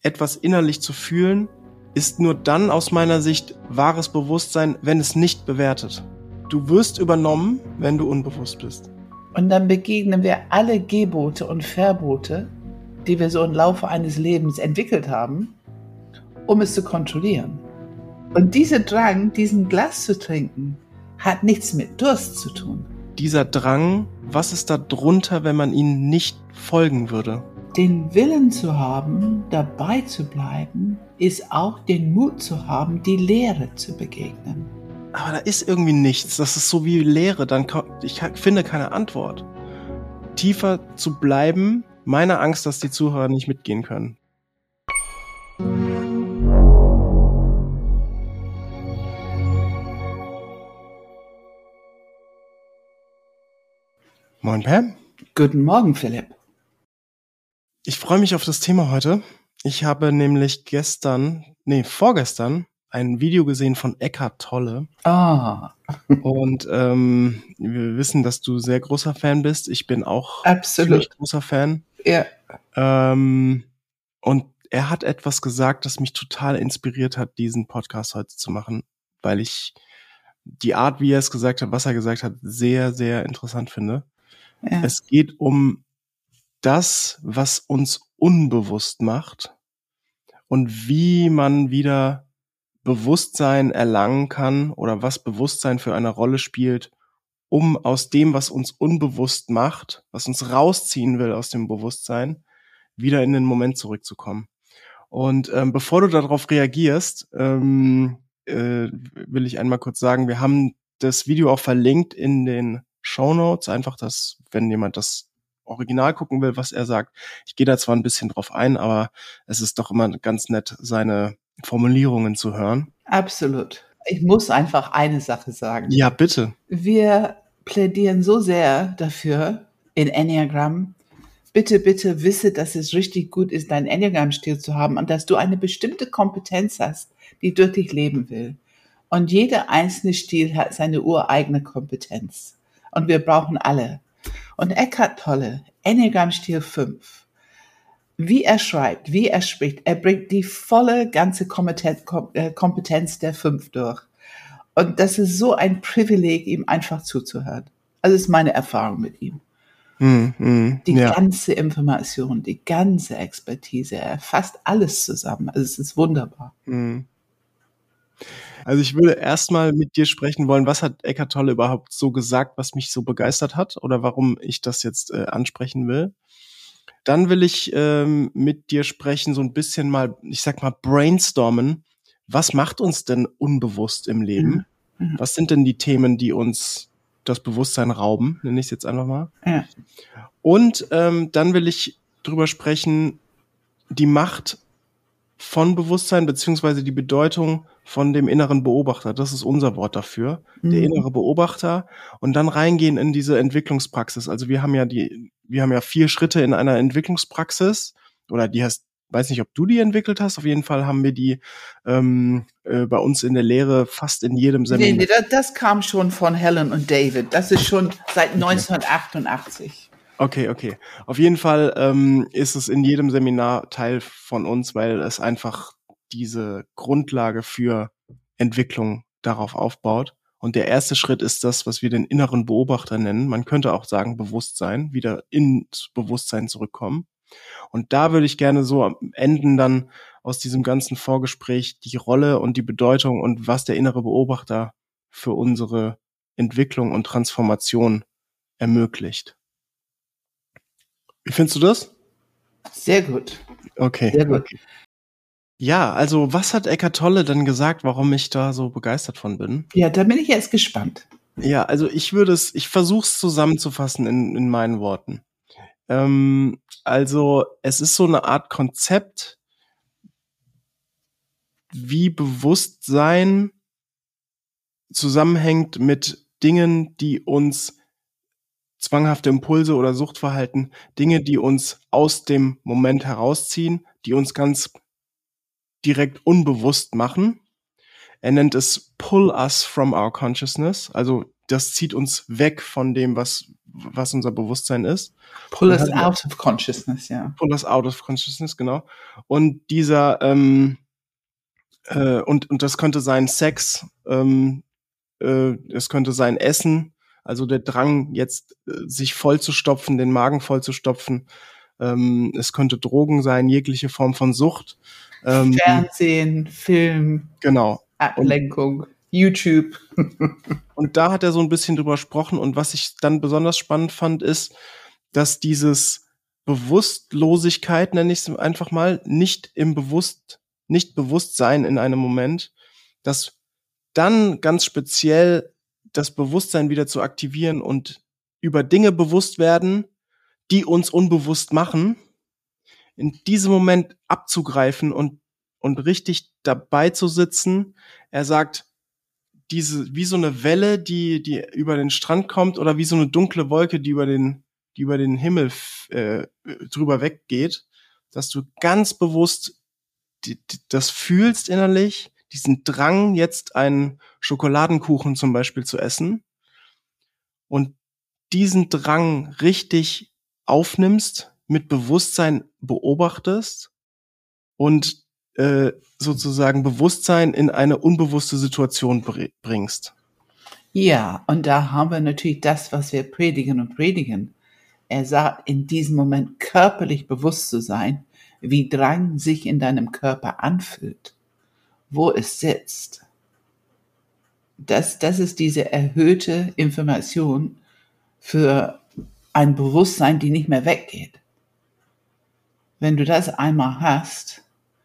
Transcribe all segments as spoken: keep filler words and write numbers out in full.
etwas innerlich zu fühlen, ist nur dann aus meiner Sicht wahres Bewusstsein, wenn es nicht bewertet. Du wirst übernommen, wenn du unbewusst bist. Und dann begegnen wir alle Gebote und Verbote, die wir so im Laufe eines Lebens entwickelt haben, um es zu kontrollieren. Und dieser Drang, diesen Glas zu trinken, hat nichts mit Durst zu tun. Dieser Drang, was ist da drunter, wenn man ihnen nicht folgen würde? Den Willen zu haben, dabei zu bleiben, ist auch den Mut zu haben, die Leere zu begegnen. Aber da ist irgendwie nichts. Das ist so wie Leere. Dann ich finde keine Antwort. Tiefer zu bleiben, meine Angst, dass die Zuhörer nicht mitgehen können. Moin Pam. Guten Morgen, Philipp. Ich freue mich auf das Thema heute. Ich habe nämlich gestern, nee, vorgestern ein Video gesehen von Eckhart Tolle. Ah. Und ähm, wir wissen, dass du sehr großer Fan bist. Ich bin auch Absolut. ziemlich großer Fan. Ja. Ähm, und er hat etwas gesagt, das mich total inspiriert hat, diesen Podcast heute zu machen, weil ich die Art, wie er es gesagt hat, was er gesagt hat, sehr, sehr interessant finde. Ja. Es geht um das, was uns unbewusst macht und wie man wieder Bewusstsein erlangen kann oder was Bewusstsein für eine Rolle spielt, um aus dem, was uns unbewusst macht, was uns rausziehen will aus dem Bewusstsein, wieder in den Moment zurückzukommen. Und ähm, bevor du darauf reagierst, ähm, äh, will ich einmal kurz sagen, wir haben das Video auch verlinkt in den Shownotes, einfach, dass, wenn jemand das Original gucken will, was er sagt. Ich gehe da zwar ein bisschen drauf ein, aber es ist doch immer ganz nett, seine Formulierungen zu hören. Absolut. Ich muss einfach eine Sache sagen. Ja, bitte. Wir plädieren so sehr dafür in Enneagramm. Bitte, bitte wisse, dass es richtig gut ist, deinen Enneagramm-Stil zu haben und dass du eine bestimmte Kompetenz hast, die durch dich leben will. Und jeder einzelne Stil hat seine ureigene Kompetenz. Und wir brauchen alle. Und Eckhart Tolle, Enneagramm-Stil fünf, wie er schreibt, wie er spricht, er bringt die volle ganze Kompetenz der fünf durch. Und das ist so ein Privileg, ihm einfach zuzuhören. Also das ist meine Erfahrung mit ihm. Mm, mm, die ja. ganze Information, die ganze Expertise, er fasst alles zusammen. Also es ist wunderbar. Mm. Also ich würde erstmal mit dir sprechen wollen, was hat Eckhart Tolle überhaupt so gesagt, was mich so begeistert hat oder warum ich das jetzt äh, ansprechen will. Dann will ich ähm, mit dir sprechen, so ein bisschen mal, ich sag mal, brainstormen. Was macht uns denn unbewusst im Leben? Mhm. Was sind denn die Themen, die uns das Bewusstsein rauben, nenne ich es jetzt einfach mal. Ja. Und ähm, dann will ich drüber sprechen, die Macht von Bewusstsein beziehungsweise die Bedeutung von dem inneren Beobachter. Das ist unser Wort dafür, Mhm. der innere Beobachter. Und dann reingehen in diese Entwicklungspraxis. Also wir haben ja die, wir haben ja vier Schritte in einer Entwicklungspraxis. Oder die hast, weiß nicht, ob du die entwickelt hast. Auf jeden Fall haben wir die ähm, äh, bei uns in der Lehre fast in jedem Seminar. Nee, nee, das, das kam schon von Helen und David. Das ist schon seit neunzehnhundertachtundachtzig. Okay, okay. Auf jeden Fall ähm, ist es in jedem Seminar Teil von uns, weil es einfach diese Grundlage für Entwicklung darauf aufbaut. Und der erste Schritt ist das, was wir den inneren Beobachter nennen. Man könnte auch sagen Bewusstsein, wieder ins Bewusstsein zurückkommen. Und da würde ich gerne so am Ende dann aus diesem ganzen Vorgespräch die Rolle und die Bedeutung und was der innere Beobachter für unsere Entwicklung und Transformation ermöglicht. Wie findest du das? Sehr gut. Okay. Sehr gut. Okay. Ja, also was hat Eckhart Tolle denn gesagt, warum ich da so begeistert von bin? Ja, da bin ich jetzt gespannt. Ja, also ich würde es, ich versuche es zusammenzufassen in, in meinen Worten. Ähm, also es ist so eine Art Konzept, wie Bewusstsein zusammenhängt mit Dingen, die uns zwanghafte Impulse oder Suchtverhalten, Dinge, die uns aus dem Moment herausziehen, die uns ganz direkt unbewusst machen. Er nennt es Pull us from our consciousness, also das zieht uns weg von dem, was was unser Bewusstsein ist. Pull us out of consciousness, ja. Pull us out of consciousness, genau. Und dieser, ähm, äh, und, und das könnte sein Sex, ähm, äh, es könnte sein Essen, also der Drang, jetzt äh, sich vollzustopfen, den Magen vollzustopfen. Ähm, es könnte Drogen sein, jegliche Form von Sucht. Ähm, Fernsehen, Film, genau. Ablenkung, und, YouTube. Und da hat er so ein bisschen drüber gesprochen. Und was ich dann besonders spannend fand, ist, dass dieses Bewusstlosigkeit, nenne ich es einfach mal, nicht im Bewusst, nicht Bewusstsein in einem Moment, dass dann ganz speziell das Bewusstsein wieder zu aktivieren und über Dinge bewusst werden, die uns unbewusst machen, in diesem Moment abzugreifen und, und richtig dabei zu sitzen. Er sagt, diese, wie so eine Welle, die, die über den Strand kommt oder wie so eine dunkle Wolke, die über den, die über den Himmel äh, drüber weggeht, dass du ganz bewusst die, die, das fühlst innerlich, diesen Drang, jetzt einen Schokoladenkuchen zum Beispiel zu essen und diesen Drang richtig aufnimmst, mit Bewusstsein beobachtest und äh, sozusagen Bewusstsein in eine unbewusste Situation br- bringst. Ja, und da haben wir natürlich das, was wir predigen und predigen. Er sagt, in diesem Moment körperlich bewusst zu sein, wie Drang sich in deinem Körper anfühlt, wo es sitzt. Das, das ist diese erhöhte Information für ein Bewusstsein, die nicht mehr weggeht. Wenn du das einmal hast,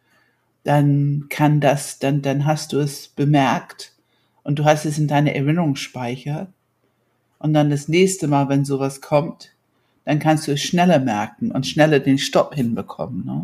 dann kann das, dann, dann hast du es bemerkt und du hast es in deine Erinnerungsspeicher und dann das nächste Mal, wenn sowas kommt, dann kannst du es schneller merken und schneller den Stopp hinbekommen. Ne?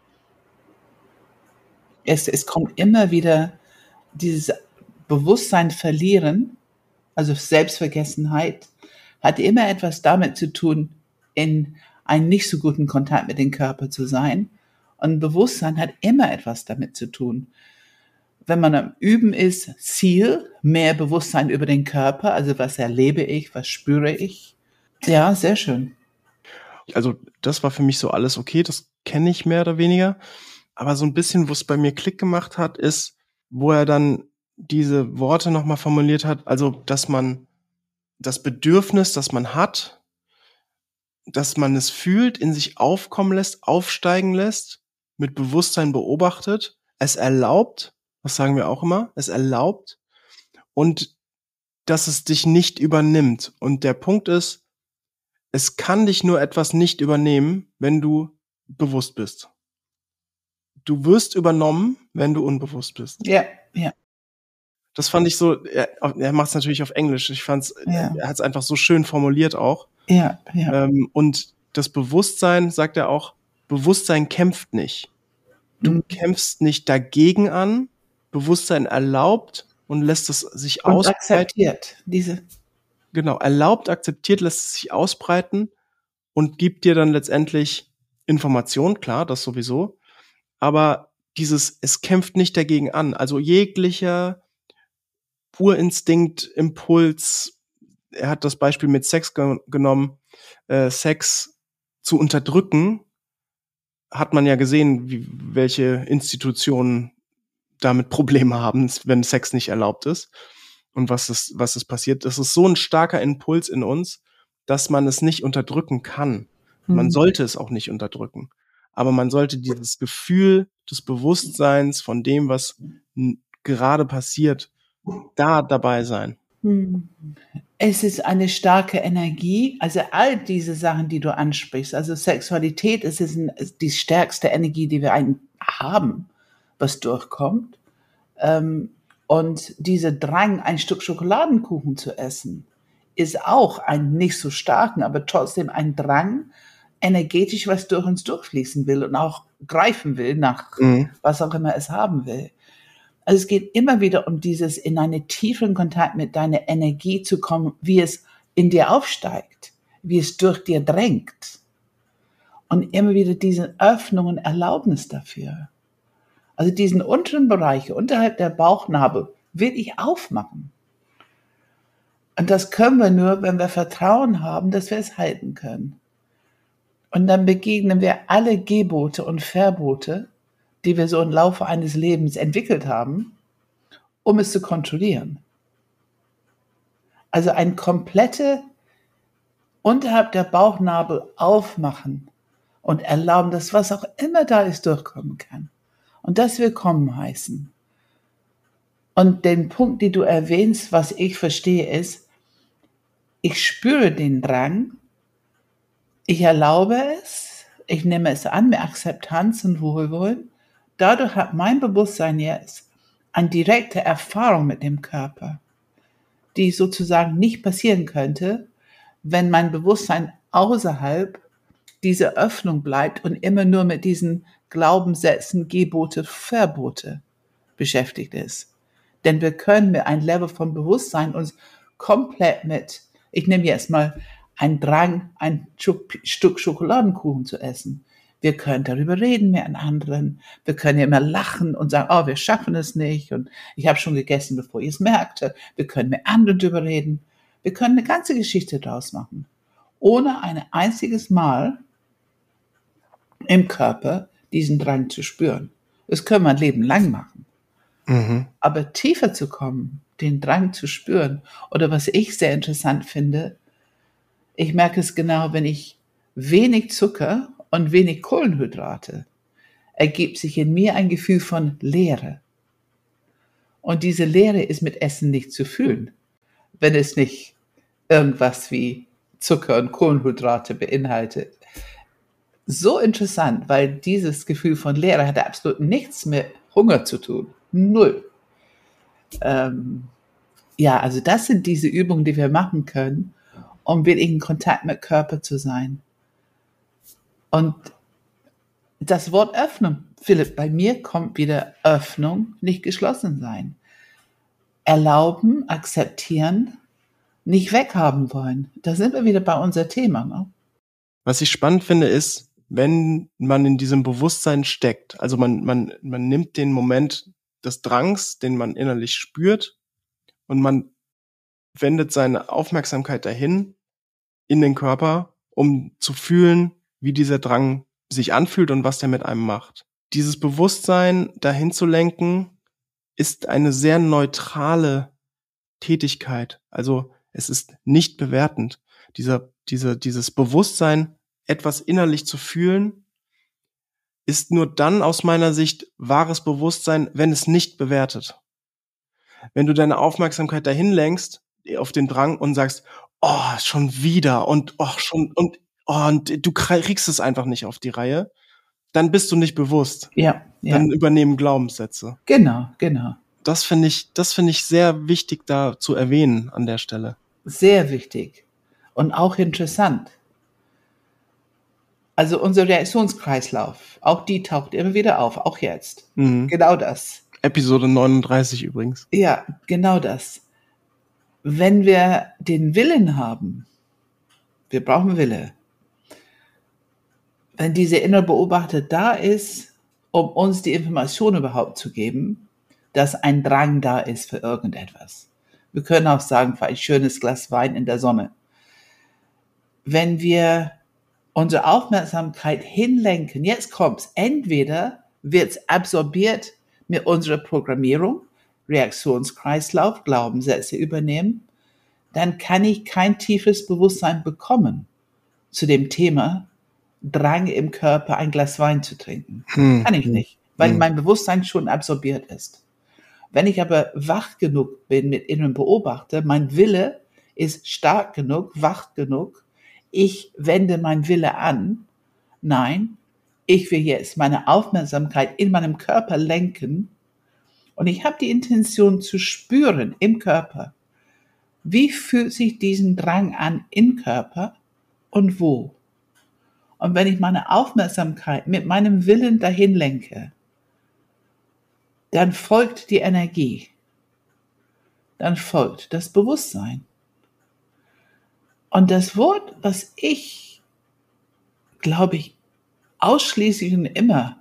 Es, es kommt immer wieder dieses Bewusstsein verlieren, also Selbstvergessenheit, hat immer etwas damit zu tun, in einen nicht so guten Kontakt mit dem Körper zu sein. Und Bewusstsein hat immer etwas damit zu tun. Wenn man am Üben ist, Ziel, mehr Bewusstsein über den Körper, also was erlebe ich, was spüre ich. Ja, sehr schön. Also das war für mich so alles okay, das kenne ich mehr oder weniger. Aber so ein bisschen, wo es bei mir Klick gemacht hat, ist, wo er dann diese Worte nochmal formuliert hat, also dass man das Bedürfnis, das man hat, dass man es fühlt, in sich aufkommen lässt, aufsteigen lässt, mit Bewusstsein beobachtet, es erlaubt, das sagen wir auch immer, es erlaubt und dass es dich nicht übernimmt. Und der Punkt ist, es kann dich nur etwas nicht übernehmen, wenn du bewusst bist. Du wirst übernommen, wenn du unbewusst bist. Ja, ja. Das fand ich so, er, er macht es natürlich auf Englisch. Ich fand's, ja. Er hat es einfach so schön formuliert auch. Ja, ja. Ähm, und das Bewusstsein, sagt er auch, Bewusstsein kämpft nicht. Du mhm. kämpfst nicht dagegen an. Bewusstsein erlaubt und lässt es sich und ausbreiten. Akzeptiert diese. Genau, erlaubt, akzeptiert, lässt es sich ausbreiten und gibt dir dann letztendlich Information, klar, das sowieso. Aber dieses, es kämpft nicht dagegen an. Also jeglicher Urinstinkt, Impuls, er hat das Beispiel mit Sex ge- genommen, äh, Sex zu unterdrücken, hat man ja gesehen, wie, welche Institutionen damit Probleme haben, wenn Sex nicht erlaubt ist und was ist, was ist passiert. Das ist so ein starker Impuls in uns, dass man es nicht unterdrücken kann. Mhm. Man sollte es auch nicht unterdrücken. Aber man sollte dieses Gefühl des Bewusstseins von dem, was n- gerade passiert, da dabei sein. Es ist eine starke Energie, also all diese Sachen, die du ansprichst, also Sexualität, es ist ein, die stärkste Energie, die wir haben, was durchkommt. Und dieser Drang, ein Stück Schokoladenkuchen zu essen, ist auch ein nicht so starken, aber trotzdem ein Drang, energetisch was durch uns durchfließen will und auch greifen will nach mhm. was auch immer es haben will. Also es geht immer wieder um dieses, in einen tiefen Kontakt mit deiner Energie zu kommen, wie es in dir aufsteigt, wie es durch dir drängt. Und immer wieder diese Öffnung und Erlaubnis dafür. Also diesen unteren Bereich, unterhalb der Bauchnabel, will ich aufmachen. Und das können wir nur, wenn wir Vertrauen haben, dass wir es halten können. Und dann begegnen wir alle Gebote und Verbote, die wir so im Laufe eines Lebens entwickelt haben, um es zu kontrollieren. Also ein komplette unterhalb der Bauchnabel aufmachen und erlauben, dass was auch immer da ist, durchkommen kann. Und das willkommen heißen. Und den Punkt, den du erwähnst, was ich verstehe, ist, ich spüre den Drang, ich erlaube es, ich nehme es an mit Akzeptanz und Wohlwollen. Dadurch hat mein Bewusstsein jetzt eine direkte Erfahrung mit dem Körper, die sozusagen nicht passieren könnte, wenn mein Bewusstsein außerhalb dieser Öffnung bleibt und immer nur mit diesen Glaubenssätzen, Gebote, Verbote beschäftigt ist. Denn wir können mit einem Level von Bewusstsein uns komplett mit, ich nehme jetzt mal einen Drang, ein Stück Schokoladenkuchen zu essen. Wir können darüber reden mit anderen. Wir können immer lachen und sagen, oh, wir schaffen es nicht und ich habe schon gegessen, bevor ihr es merkte. Wir können mit anderen darüber reden. Wir können eine ganze Geschichte draus machen, ohne ein einziges Mal im Körper diesen Drang zu spüren. Das können wir ein Leben lang machen. Mhm. Aber tiefer zu kommen, den Drang zu spüren, oder was ich sehr interessant finde, ich merke es genau, wenn ich wenig Zucker und wenig Kohlenhydrate, ergibt sich in mir ein Gefühl von Leere. Und diese Leere ist mit Essen nicht zu fühlen, wenn es nicht irgendwas wie Zucker und Kohlenhydrate beinhaltet. So interessant, weil dieses Gefühl von Leere hat absolut nichts mit Hunger zu tun. Null. Ähm, ja, also das sind diese Übungen, die wir machen können, um wirklich in Kontakt mit Körper zu sein. Und das Wort Öffnung, Philipp, bei mir kommt wieder Öffnung, nicht geschlossen sein. Erlauben, akzeptieren, nicht weghaben wollen. Da sind wir wieder bei unser Thema. Ne? Was ich spannend finde, ist, wenn man in diesem Bewusstsein steckt, also man, man, man nimmt den Moment des Drangs, den man innerlich spürt, und man wendet seine Aufmerksamkeit dahin in den Körper, um zu fühlen, wie dieser Drang sich anfühlt und was der mit einem macht. Dieses Bewusstsein dahin zu lenken, ist eine sehr neutrale Tätigkeit. Also es ist nicht bewertend. Dieser, diese, dieses Bewusstsein, etwas innerlich zu fühlen, ist nur dann aus meiner Sicht wahres Bewusstsein, wenn es nicht bewertet. Wenn du deine Aufmerksamkeit dahin lenkst, auf den Drang und sagst, oh, schon wieder und oh, schon und, oh, und du kriegst es einfach nicht auf die Reihe, dann bist du nicht bewusst. Ja, ja. Dann übernehmen Glaubenssätze. Genau, genau. Das finde ich, das finde ich sehr wichtig da zu erwähnen an der Stelle. Sehr wichtig und auch interessant. Also unser Reaktionskreislauf, auch die taucht immer wieder auf, auch jetzt. Mhm. Genau das. Episode neununddreißig übrigens. Ja, genau das. Wenn wir den Willen haben, wir brauchen Wille, wenn dieser innere Beobachter da ist, um uns die Information überhaupt zu geben, dass ein Drang da ist für irgendetwas. Wir können auch sagen, für ein schönes Glas Wein in der Sonne. Wenn wir unsere Aufmerksamkeit hinlenken, jetzt kommt's, entweder wird's absorbiert mit unserer Programmierung, Reaktionskreislauf, Glaubenssätze übernehmen, dann kann ich kein tiefes Bewusstsein bekommen zu dem Thema Drang im Körper, ein Glas Wein zu trinken. Hm. Kann ich nicht, weil hm. mein Bewusstsein schon absorbiert ist. Wenn ich aber wach genug bin mit inneren Beobachter, mein Wille ist stark genug, wach genug, ich wende meinen Wille an. Nein, ich will jetzt meine Aufmerksamkeit in meinem Körper lenken und ich habe die Intention zu spüren im Körper. Wie fühlt sich diesen Drang an im Körper und wo? Und wenn ich meine Aufmerksamkeit mit meinem Willen dahin lenke, dann folgt die Energie. Dann folgt das Bewusstsein. Und das Wort, was ich, glaube ich, ausschließlich und immer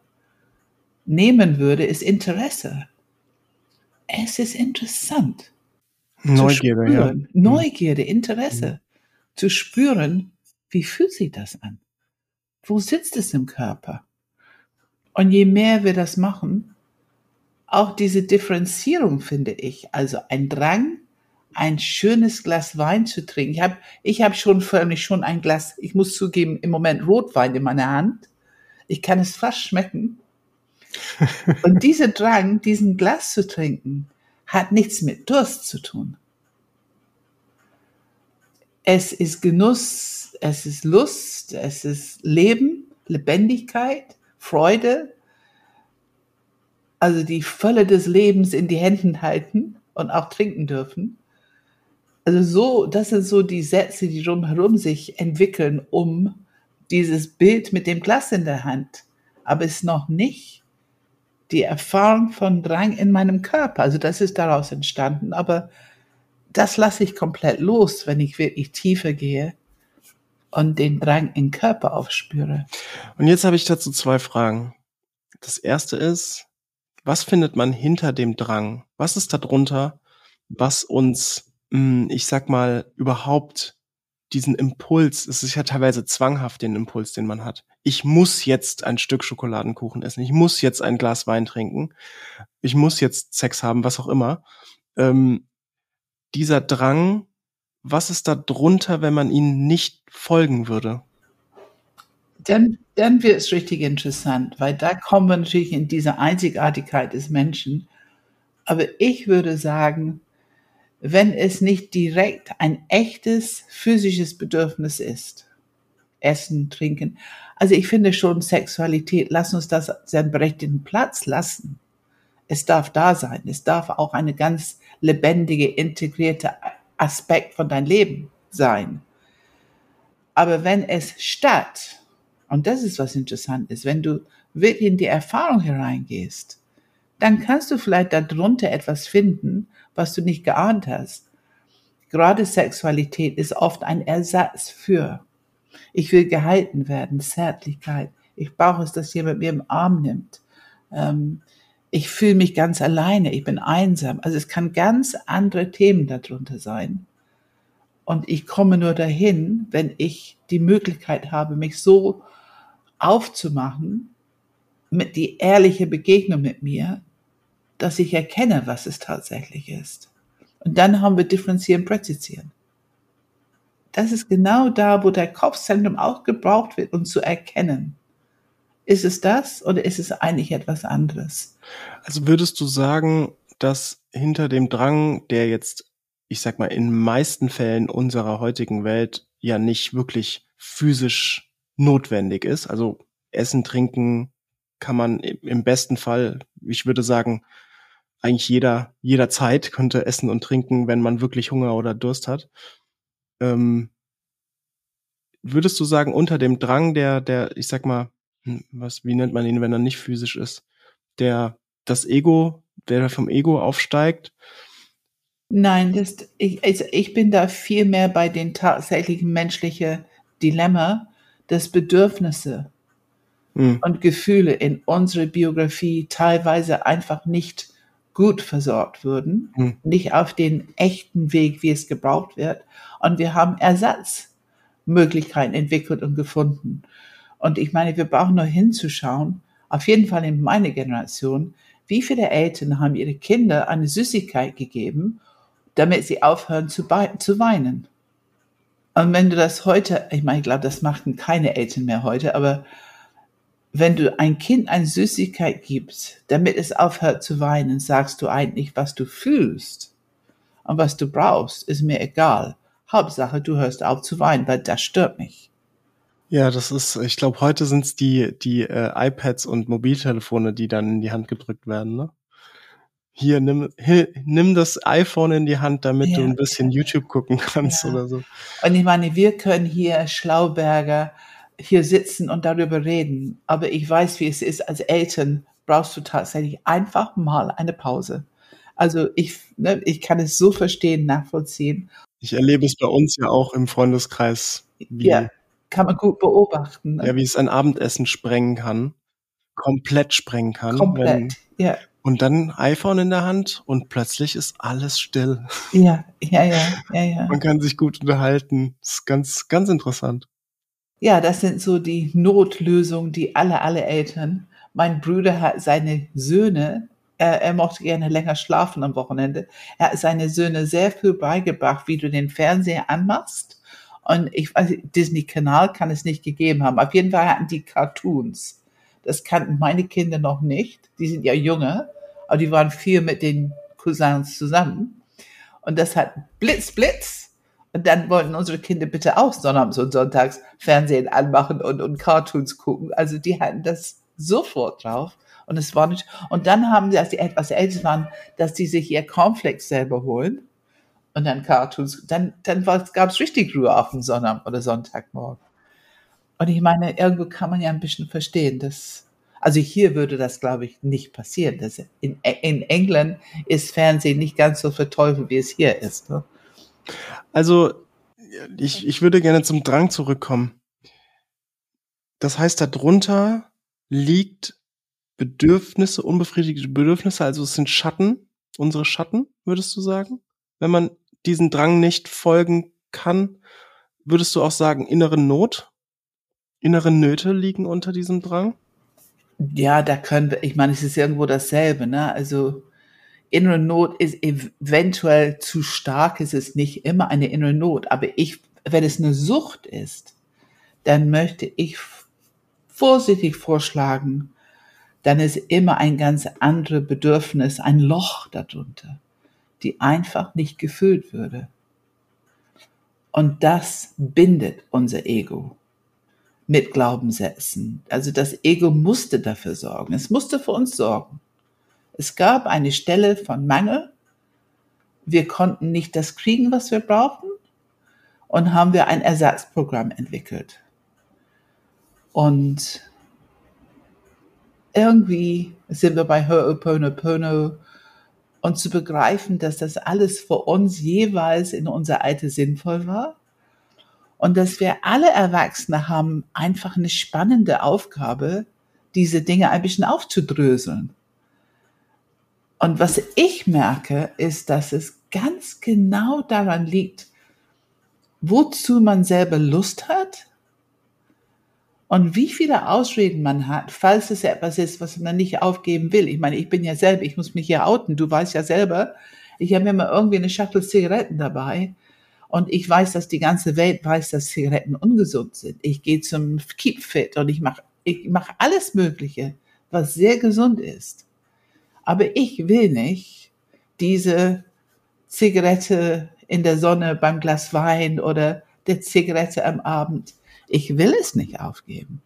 nehmen würde, ist Interesse. Es ist interessant. Neugierde, zu ja. spüren, Mhm. Neugierde, Interesse, zu spüren, wie fühlt sich das an? Wo sitzt es im Körper? Und je mehr wir das machen, auch diese Differenzierung finde ich, also ein Drang, ein schönes Glas Wein zu trinken. Ich habe ich hab schon förmlich schon ein Glas, ich muss zugeben, im Moment Rotwein in meiner Hand. Ich kann es fast schmecken. Und dieser Drang, diesen Glas zu trinken, hat nichts mit Durst zu tun. Es ist Genuss, es ist Lust, es ist Leben, Lebendigkeit, Freude, also die Fülle des Lebens in die Händen halten und auch trinken dürfen. Also so, das sind so die Sätze, die drumherum sich entwickeln, um dieses Bild mit dem Glas in der Hand. Aber es ist noch nicht die Erfahrung von Drang in meinem Körper. Also das ist daraus entstanden, aber das lasse ich komplett los, wenn ich wirklich tiefer gehe und den Drang im Körper aufspüre. Und jetzt habe ich dazu zwei Fragen. Das erste ist, was findet man hinter dem Drang? Was ist darunter, was uns, ich sag mal, überhaupt diesen Impuls, es ist ja teilweise zwanghaft, den Impuls, den man hat. Ich muss jetzt ein Stück Schokoladenkuchen essen, ich muss jetzt ein Glas Wein trinken, ich muss jetzt Sex haben, was auch immer. Ähm, dieser Drang, was ist da drunter, wenn man ihn nicht folgen würde? Dann, dann wird es richtig interessant, weil da kommen wir natürlich in diese Einzigartigkeit des Menschen. Aber ich würde sagen, wenn es nicht direkt ein echtes physisches Bedürfnis ist, Essen, Trinken. Also ich finde schon Sexualität, lass uns das seinen berechtigten Platz lassen. Es darf da sein. Es darf auch eine ganz lebendige, integrierte Aspekt von deinem Leben sein. Aber wenn es statt, und das ist was interessant ist, wenn du wirklich in die Erfahrung hereingehst, dann kannst du vielleicht darunter etwas finden, was du nicht geahnt hast. Gerade Sexualität ist oft ein Ersatz für. Ich will gehalten werden, Zärtlichkeit. Ich brauche es, dass jemand mir im Arm nimmt. Ähm, ich fühle mich ganz alleine, ich bin einsam. Also es kann ganz andere Themen darunter sein. Und ich komme nur dahin, wenn ich die Möglichkeit habe, mich so aufzumachen, mit die ehrliche Begegnung mit mir, dass ich erkenne, was es tatsächlich ist. Und dann haben wir differenzieren, präzisieren. Das ist genau da, wo der Kopfzentrum auch gebraucht wird, um zu erkennen. Ist es das oder ist es eigentlich etwas anderes? Also würdest du sagen, dass hinter dem Drang, der jetzt, ich sag mal, in meisten Fällen unserer heutigen Welt ja nicht wirklich physisch notwendig ist, also Essen, Trinken kann man im besten Fall, ich würde sagen, eigentlich jeder, jederzeit könnte essen und trinken, wenn man wirklich Hunger oder Durst hat. Ähm, würdest du sagen, unter dem Drang, der, der, ich sag mal, was, wie nennt man ihn, wenn er nicht physisch ist, der, das Ego, der vom Ego aufsteigt? Nein, das, ich, also ich bin da viel mehr bei den tatsächlichen menschlichen Dilemma, dass Bedürfnisse hm. und Gefühle in unserer Biografie teilweise einfach nicht gut versorgt würden, hm. nicht auf den echten Weg, wie es gebraucht wird. Und wir haben Ersatzmöglichkeiten entwickelt und gefunden. Und ich meine, wir brauchen nur hinzuschauen, auf jeden Fall in meiner Generation, wie viele Eltern haben ihre Kinder eine Süßigkeit gegeben, damit sie aufhören zu, zu weinen. Und wenn du das heute, ich meine, ich glaube, das machten keine Eltern mehr heute, aber wenn du ein Kind eine Süßigkeit gibst, damit es aufhört zu weinen, sagst du eigentlich, was du fühlst und was du brauchst, ist mir egal. Hauptsache, du hörst auf zu weinen, weil das stört mich. Ja, das ist, ich glaube, heute sind es die, die äh, iPads und Mobiltelefone, die dann in die Hand gedrückt werden, ne? Hier, nimm, hier, nimm das iPhone in die Hand, damit ja, du ein bisschen ja, YouTube gucken kannst ja. oder so. Und ich meine, wir können hier Schlauberger hier sitzen und darüber reden. Aber ich weiß, wie es ist. Als Eltern brauchst du tatsächlich einfach mal eine Pause. Also ich, ne, ich kann es so verstehen, nachvollziehen. Ich erlebe es bei uns ja auch im Freundeskreis. Wie, ja, kann man gut beobachten. Ne? Ja, wie es ein Abendessen sprengen kann. Komplett sprengen kann. Komplett, wenn, ja. Und dann iPhone in der Hand und plötzlich ist alles still. Ja, ja, ja, ja, ja. Man kann sich gut unterhalten. Das ist ganz, ganz interessant. Ja, das sind so die Notlösungen, die alle, alle Eltern. Mein Bruder hat seine Söhne, er, er mochte gerne länger schlafen am Wochenende. Er hat seine Söhne sehr viel beigebracht, wie du den Fernseher anmachst. Und ich weiß, Disney-Kanal kann es nicht gegeben haben. Auf jeden Fall hatten die Cartoons. Das kannten meine Kinder noch nicht. Die sind ja jünger, aber die waren viel mit den Cousins zusammen. Und das hat Blitz, Blitz. Und dann wollten unsere Kinder bitte auch sonnabends und sonntags Fernsehen anmachen und, und Cartoons gucken. Also die hatten das sofort drauf. Und es war nicht, und dann haben sie, als die etwas älter waren, dass die sich ihr Cornflakes selber holen. Und dann Cartoons. Dann, dann gab es richtig Ruhe auf dem Sonnabend oder Sonntagmorgen. Und ich meine, irgendwo kann man ja ein bisschen verstehen, dass, also hier würde das, glaube ich, nicht passieren. Das in, in England ist Fernsehen nicht ganz so verteufelt, wie es hier ist. Ne? Also, ich, ich würde gerne zum Drang zurückkommen. Das heißt, darunter liegt Bedürfnisse, unbefriedigte Bedürfnisse, also es sind Schatten, unsere Schatten, würdest du sagen? Wenn man diesen Drang nicht folgen kann, würdest du auch sagen, innere Not, innere Nöte liegen unter diesem Drang? Ja, da können wir, ich meine, es ist irgendwo dasselbe, ne? Also, innere Not ist eventuell zu stark, es ist nicht immer eine innere Not, aber ich, wenn es eine Sucht ist, dann möchte ich vorsichtig vorschlagen, dann ist immer ein ganz anderes Bedürfnis, ein Loch darunter, die einfach nicht gefüllt würde. Und das bindet unser Ego mit Glaubenssätzen. Also das Ego musste dafür sorgen, es musste für uns sorgen. Es gab eine Stelle von Mangel. Wir konnten nicht das kriegen, was wir brauchten. Und haben wir ein Ersatzprogramm entwickelt. Und irgendwie sind wir bei Ho'oponopono und zu begreifen, dass das alles für uns jeweils in unser Alter sinnvoll war. Und dass wir alle Erwachsene haben einfach eine spannende Aufgabe, diese Dinge ein bisschen aufzudröseln. Und was ich merke, ist, dass es ganz genau daran liegt, wozu man selber Lust hat und wie viele Ausreden man hat, falls es etwas ist, was man nicht aufgeben will. Ich meine, ich bin ja selber, ich muss mich hier outen. Du weißt ja selber, ich habe immer irgendwie eine Schachtel Zigaretten dabei und ich weiß, dass die ganze Welt weiß, dass Zigaretten ungesund sind. Ich gehe zum Keep Fit und ich mache ich mache alles Mögliche, was sehr gesund ist. Aber ich will nicht diese Zigarette in der Sonne beim Glas Wein oder der Zigarette am Abend. Ich will es nicht aufgeben.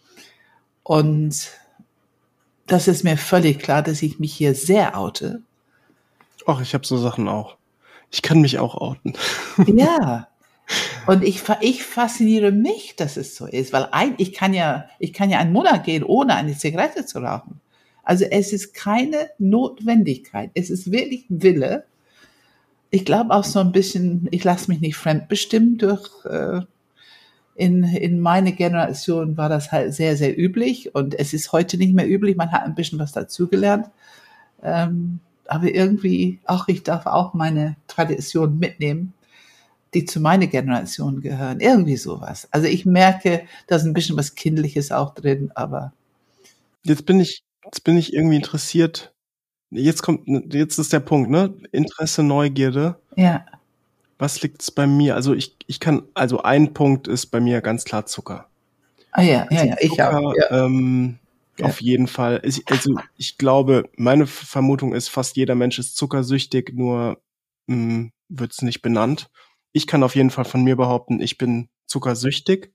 Und das ist mir völlig klar, dass ich mich hier sehr oute. Ach, ich habe so Sachen auch. Ich kann mich auch outen. Ja. Und ich, ich fasziniere mich, dass es so ist, weil ein, ich kann ja, ich kann ja einen Monat gehen, ohne eine Zigarette zu rauchen. Also es ist keine Notwendigkeit. Es ist wirklich Wille. Ich glaube auch so ein bisschen, ich lasse mich nicht fremdbestimmen durch, äh, in, in meine Generation war das halt sehr, sehr üblich und es ist heute nicht mehr üblich. Man hat ein bisschen was dazugelernt. Ähm, aber irgendwie, auch ich darf auch meine Tradition mitnehmen, die zu meiner Generation gehören. Irgendwie sowas. Also ich merke, da ist ein bisschen was Kindliches auch drin, aber. Jetzt bin ich, jetzt bin ich irgendwie interessiert. Jetzt kommt, jetzt ist der Punkt, ne? Interesse, Neugierde. Ja. Was liegt's bei mir? Also ich, ich kann, also ein Punkt ist bei mir ganz klar Zucker. Ah ja, also ja, ja, ich Zucker, auch. Ja. Ähm, Ja. Auf jeden Fall. Ich, also ich glaube, meine Vermutung ist, fast jeder Mensch ist zuckersüchtig, nur mh, wird's nicht benannt. Ich kann auf jeden Fall von mir behaupten, ich bin zuckersüchtig.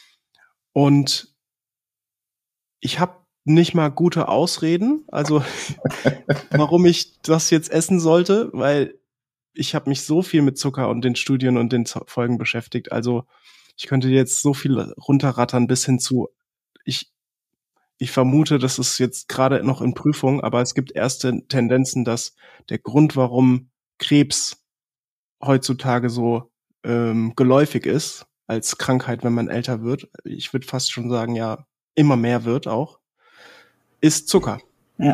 Und ich habe nicht mal gute Ausreden, also warum ich das jetzt essen sollte, weil ich habe mich so viel mit Zucker und den Studien und den Folgen beschäftigt. Also ich könnte jetzt so viel runterrattern bis hin zu, ich, ich vermute, das ist jetzt gerade noch in Prüfung, aber es gibt erste Tendenzen, dass der Grund, warum Krebs heutzutage so ähm, geläufig ist als Krankheit, wenn man älter wird, ich würde fast schon sagen, ja, immer mehr wird auch, ist Zucker. Ja.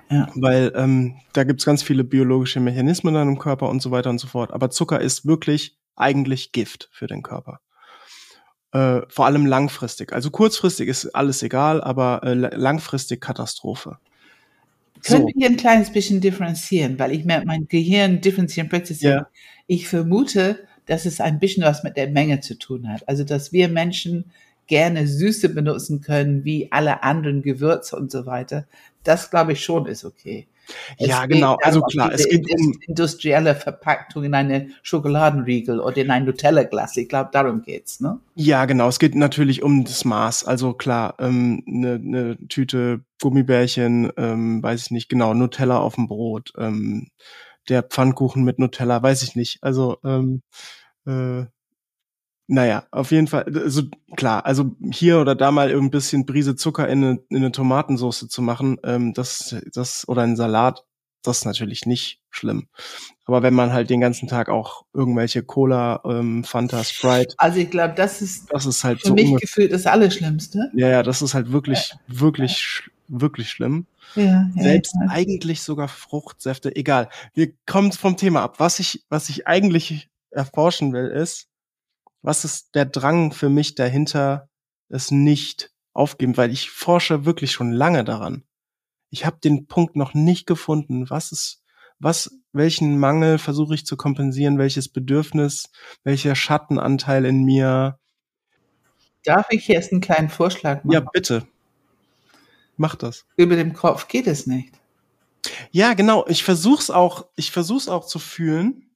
Ja. weil ähm, da gibt's ganz viele biologische Mechanismen dann im Körper und so weiter und so fort. Aber Zucker ist wirklich eigentlich Gift für den Körper. Äh, vor allem langfristig. Also kurzfristig ist alles egal, aber äh, langfristig Katastrophe. Können So, wir ein kleines bisschen differenzieren, weil ich merke, mein Gehirn differenzieren plötzlich. ja, Ich vermute, dass es ein bisschen was mit der Menge zu tun hat. Also, dass wir Menschen gerne Süße benutzen können, wie alle anderen Gewürze und so weiter. Das glaube ich schon ist okay. Es ja, geht genau. darum, Also ob klar, diese es geht indus- um, industrielle Verpackung in eine Schokoladenriegel oder in ein Nutella-Glas. Ich glaube, darum geht's, ne? ja, genau. Es geht natürlich um das Maß. Also klar, ähm, eine ne Tüte Gummibärchen, ähm, weiß ich nicht genau, Nutella auf dem Brot, ähm, der Pfannkuchen mit Nutella, weiß ich nicht. Also ähm, äh, naja, auf jeden Fall, also klar, also hier oder da mal ein bisschen Prise Zucker in eine, in eine Tomatensauce zu machen, ähm, das, das oder einen Salat, das ist natürlich nicht schlimm. Aber wenn man halt den ganzen Tag auch irgendwelche Cola, ähm, Fanta, Sprite, Also ich glaube, das ist das ist halt für so mich ungefähr, gefühlt das Allerschlimmste. ja, ja, das ist halt wirklich, wirklich, sch- wirklich schlimm. Ja, ja, Selbst ja. eigentlich sogar Fruchtsäfte, egal. Wir kommen vom Thema ab. Was ich, was ich eigentlich erforschen will, ist, was ist der Drang für mich dahinter, es nicht aufgeben, weil ich forsche wirklich schon lange daran. Ich habe den Punkt noch nicht gefunden. Was ist, was, welchen Mangel versuche ich zu kompensieren, welches Bedürfnis, welcher Schattenanteil in mir? Darf ich jetzt einen kleinen Vorschlag Ja, machen? bitte, mach das. Über dem Kopf geht es nicht. Ja, genau. Ich versuch's auch, ich versuch's auch zu fühlen,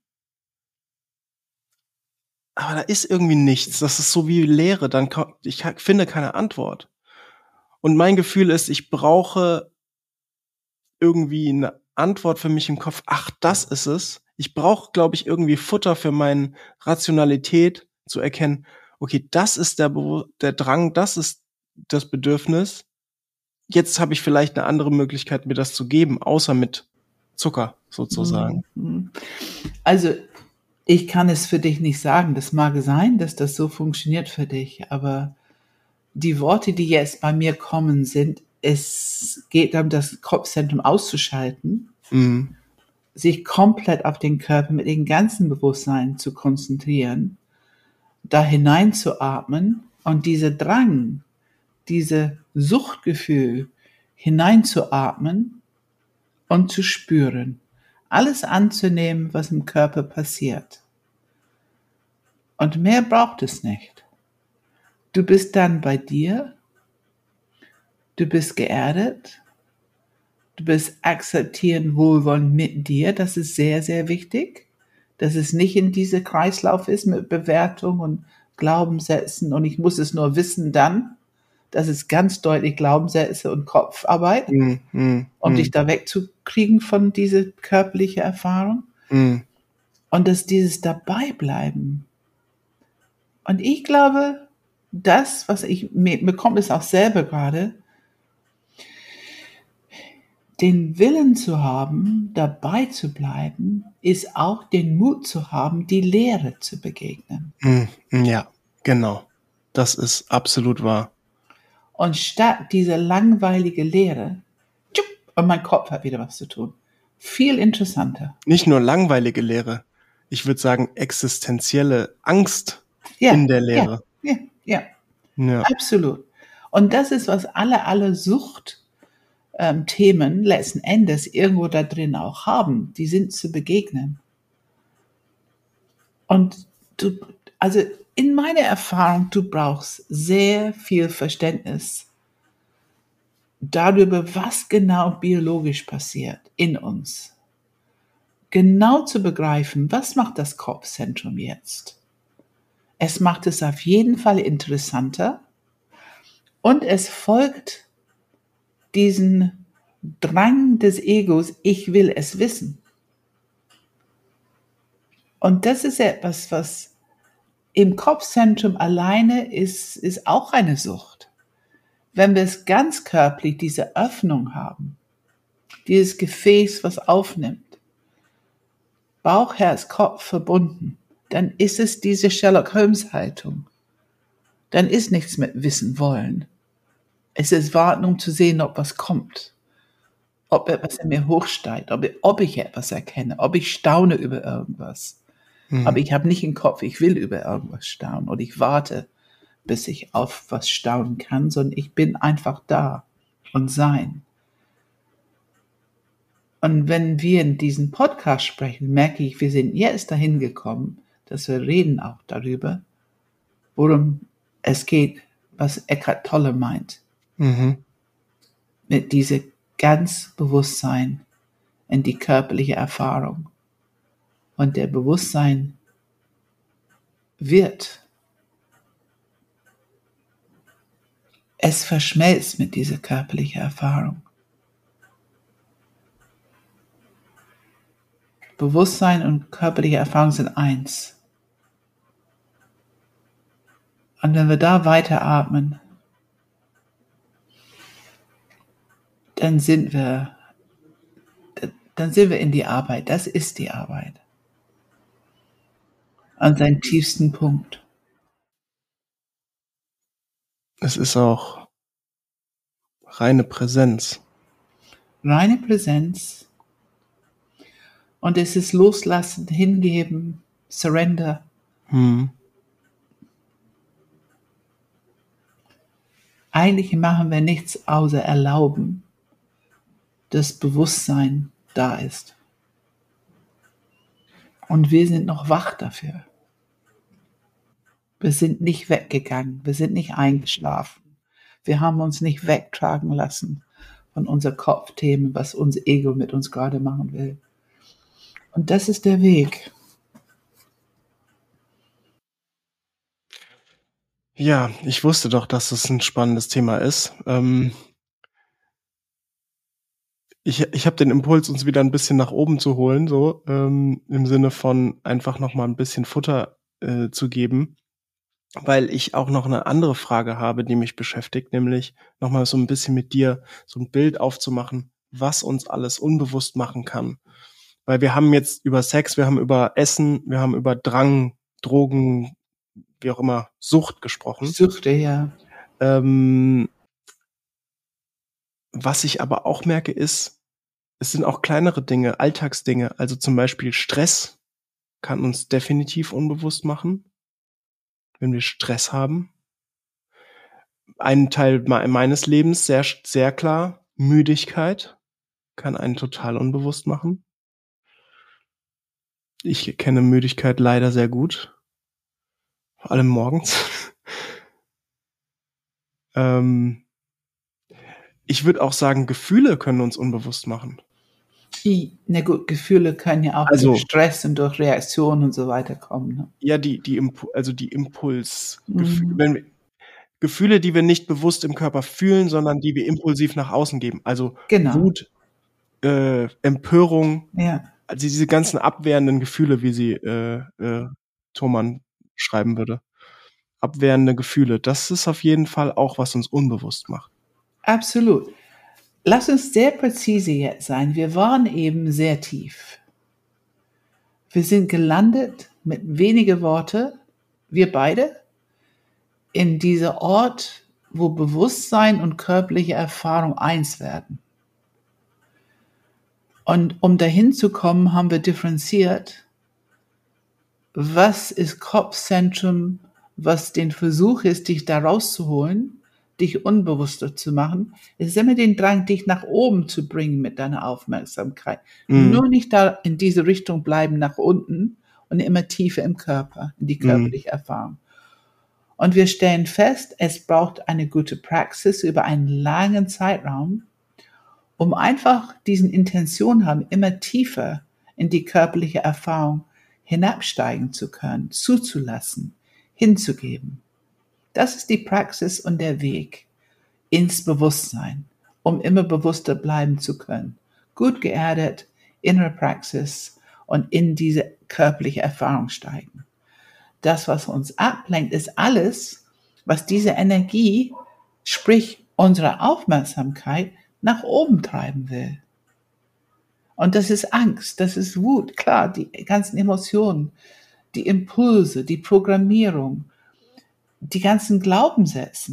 aber da ist irgendwie nichts. Das ist so wie Leere. Dann ko- ich ha- finde keine Antwort. Und mein Gefühl ist, ich brauche irgendwie eine Antwort für mich im Kopf. Ach, das ist es. Ich brauche, glaube ich, irgendwie Futter für meine Rationalität zu erkennen. Okay, das ist der, Bewu- der Drang, das ist das Bedürfnis. Jetzt habe ich vielleicht eine andere Möglichkeit, mir das zu geben, außer mit Zucker sozusagen. Mhm. Also, ich kann es für dich nicht sagen. Das mag sein, dass das so funktioniert für dich, aber die Worte, die jetzt bei mir kommen, sind, es geht darum, das Kopfzentrum auszuschalten, Mhm. sich komplett auf den Körper mit dem ganzen Bewusstsein zu konzentrieren, da hineinzuatmen und dieser Drang, diese Suchtgefühl hineinzuatmen und zu spüren. Alles anzunehmen, was im Körper passiert. Und mehr braucht es nicht. Du bist dann bei dir, du bist geerdet, du bist akzeptieren, wohlwollend mit dir, das ist sehr, sehr wichtig, dass es nicht in diesem Kreislauf ist mit Bewertung und Glaubenssätzen und ich muss es nur wissen dann, das ist ganz deutlich Glaubenssätze und Kopfarbeit, Mhm. Mhm. um dich da wegzukriegen von dieser körperlichen Erfahrung Mhm. und dass dieses Dabeibleiben. Und ich glaube, das, was ich, mir, mir kommt es auch selber gerade, den Willen zu haben, dabei zu bleiben, ist auch den Mut zu haben, die Lehre zu begegnen. Mhm. Ja, genau. Das ist absolut wahr. Und statt diese langweilige Lehre, tschupp, und mein Kopf hat wieder was zu tun, viel interessanter. Nicht nur langweilige Lehre. Ich würde sagen, existenzielle Angst Ja, in der ja, Lehre. ja, ja, Ja. absolut. Und das ist, was alle, alle Sucht, ähm, Themen letzten Endes irgendwo da drin auch haben. Die sind zu begegnen. Und du, also in meiner Erfahrung, du brauchst sehr viel Verständnis darüber, was genau biologisch passiert in uns. Genau zu begreifen, was macht das Kopfzentrum jetzt? Es macht es auf jeden Fall interessanter und es folgt diesen Drang des Egos, ich will es wissen. Und das ist etwas, was im Kopfzentrum alleine ist, ist auch eine Sucht. Wenn wir es ganz körperlich, diese Öffnung haben, dieses Gefäß, was aufnimmt, Bauch, Herz, Kopf verbunden, dann ist es diese Sherlock Holmes Haltung. Dann ist nichts mit Wissen wollen. Es ist warten, um zu sehen, ob was kommt. ob etwas in mir hochsteigt, ob, ob ich etwas erkenne, ob ich staune über irgendwas. Mhm. Aber ich habe nicht im Kopf, ich will über irgendwas staunen oder ich warte, bis ich auf was staunen kann, sondern ich bin einfach da und sein. Und wenn wir in diesem Podcast sprechen, merke ich, wir sind jetzt dahin gekommen, dass wir reden auch darüber, worum es geht, was Eckhart Tolle meint, Mhm. mit diesem ganz Bewusstsein in die körperliche Erfahrung. Und der Bewusstsein wird, es verschmelzt mit dieser körperlichen Erfahrung. Bewusstsein und körperliche Erfahrung sind eins. Und wenn wir da weiteratmen, dann sind wir, dann sind wir in die Arbeit. Das ist die Arbeit. An seinem tiefsten Punkt. Es ist auch reine Präsenz. Reine Präsenz. Und es ist Loslassen, Hingeben, Surrender. Mhm. Eigentlich machen wir nichts außer erlauben, dass Bewusstsein da ist. Und wir sind noch wach dafür. Wir sind nicht weggegangen, wir sind nicht eingeschlafen. Wir haben uns nicht wegtragen lassen von unseren Kopfthemen, was unser Ego mit uns gerade machen will. Und das ist der Weg. Ja, ich wusste doch, dass es ein spannendes Thema ist. Ähm, ich ich habe den Impuls, uns wieder ein bisschen nach oben zu holen, so ähm, im Sinne von einfach noch mal ein bisschen Futter äh, zu geben, weil ich auch noch eine andere Frage habe, die mich beschäftigt, nämlich noch mal so ein bisschen mit dir so ein Bild aufzumachen, was uns alles unbewusst machen kann. Weil wir haben jetzt über Sex, wir haben über Essen, wir haben über Drang, Drogen, wie auch immer, Sucht gesprochen. Suchte, ja. Ähm, was ich aber auch merke, ist, es sind auch kleinere Dinge, Alltagsdinge. Also zum Beispiel Stress kann uns definitiv unbewusst machen, wenn wir Stress haben. Ein Teil me- meines Lebens, sehr, sehr klar, Müdigkeit kann einen total unbewusst machen. Ich kenne Müdigkeit leider sehr gut. Vor allem morgens. ähm, ich würde auch sagen, Gefühle können uns unbewusst machen. Die, na gut, Gefühle können ja auch Also- durch Stress und durch Reaktionen und so weiter kommen. Ne? Ja, die, die, Impu also die Impuls, Mhm. wenn wir, Gefühle, die wir nicht bewusst im Körper fühlen, sondern die wir impulsiv nach außen geben. Also Genau. Wut, äh, Empörung, Ja, also diese ganzen abwehrenden Gefühle, wie sie äh, äh, Thomann schreiben würde. Abwehrende Gefühle, das ist auf jeden Fall auch, was uns unbewusst macht. absolut. Lass uns sehr präzise jetzt sein. Wir waren eben sehr tief. Wir sind gelandet mit wenigen Worte, wir beide, in dieser Ort, wo Bewusstsein und körperliche Erfahrung eins werden. Und um dahin zu kommen, haben wir differenziert, was ist Kopfzentrum, was den Versuch ist, dich da rauszuholen, dich unbewusster zu machen. Es ist immer den Drang, dich nach oben zu bringen mit deiner Aufmerksamkeit. Mhm. Nur nicht da in diese Richtung bleiben, nach unten und immer tiefer im Körper, in die körperliche Erfahrung. Und wir stellen fest, es braucht eine gute Praxis über einen langen Zeitraum, um einfach diesen Intention haben, immer tiefer in die körperliche Erfahrung hinabsteigen zu können, zuzulassen, hinzugeben. Das ist die Praxis und der Weg ins Bewusstsein, um immer bewusster bleiben zu können. Gut geerdet, innere Praxis und in diese körperliche Erfahrung steigen. Das, was uns ablenkt, ist alles, was diese Energie, sprich unsere Aufmerksamkeit, nach oben treiben will. Und das ist Angst, das ist Wut, klar, die ganzen Emotionen, die Impulse, die Programmierung, die ganzen Glaubenssätze,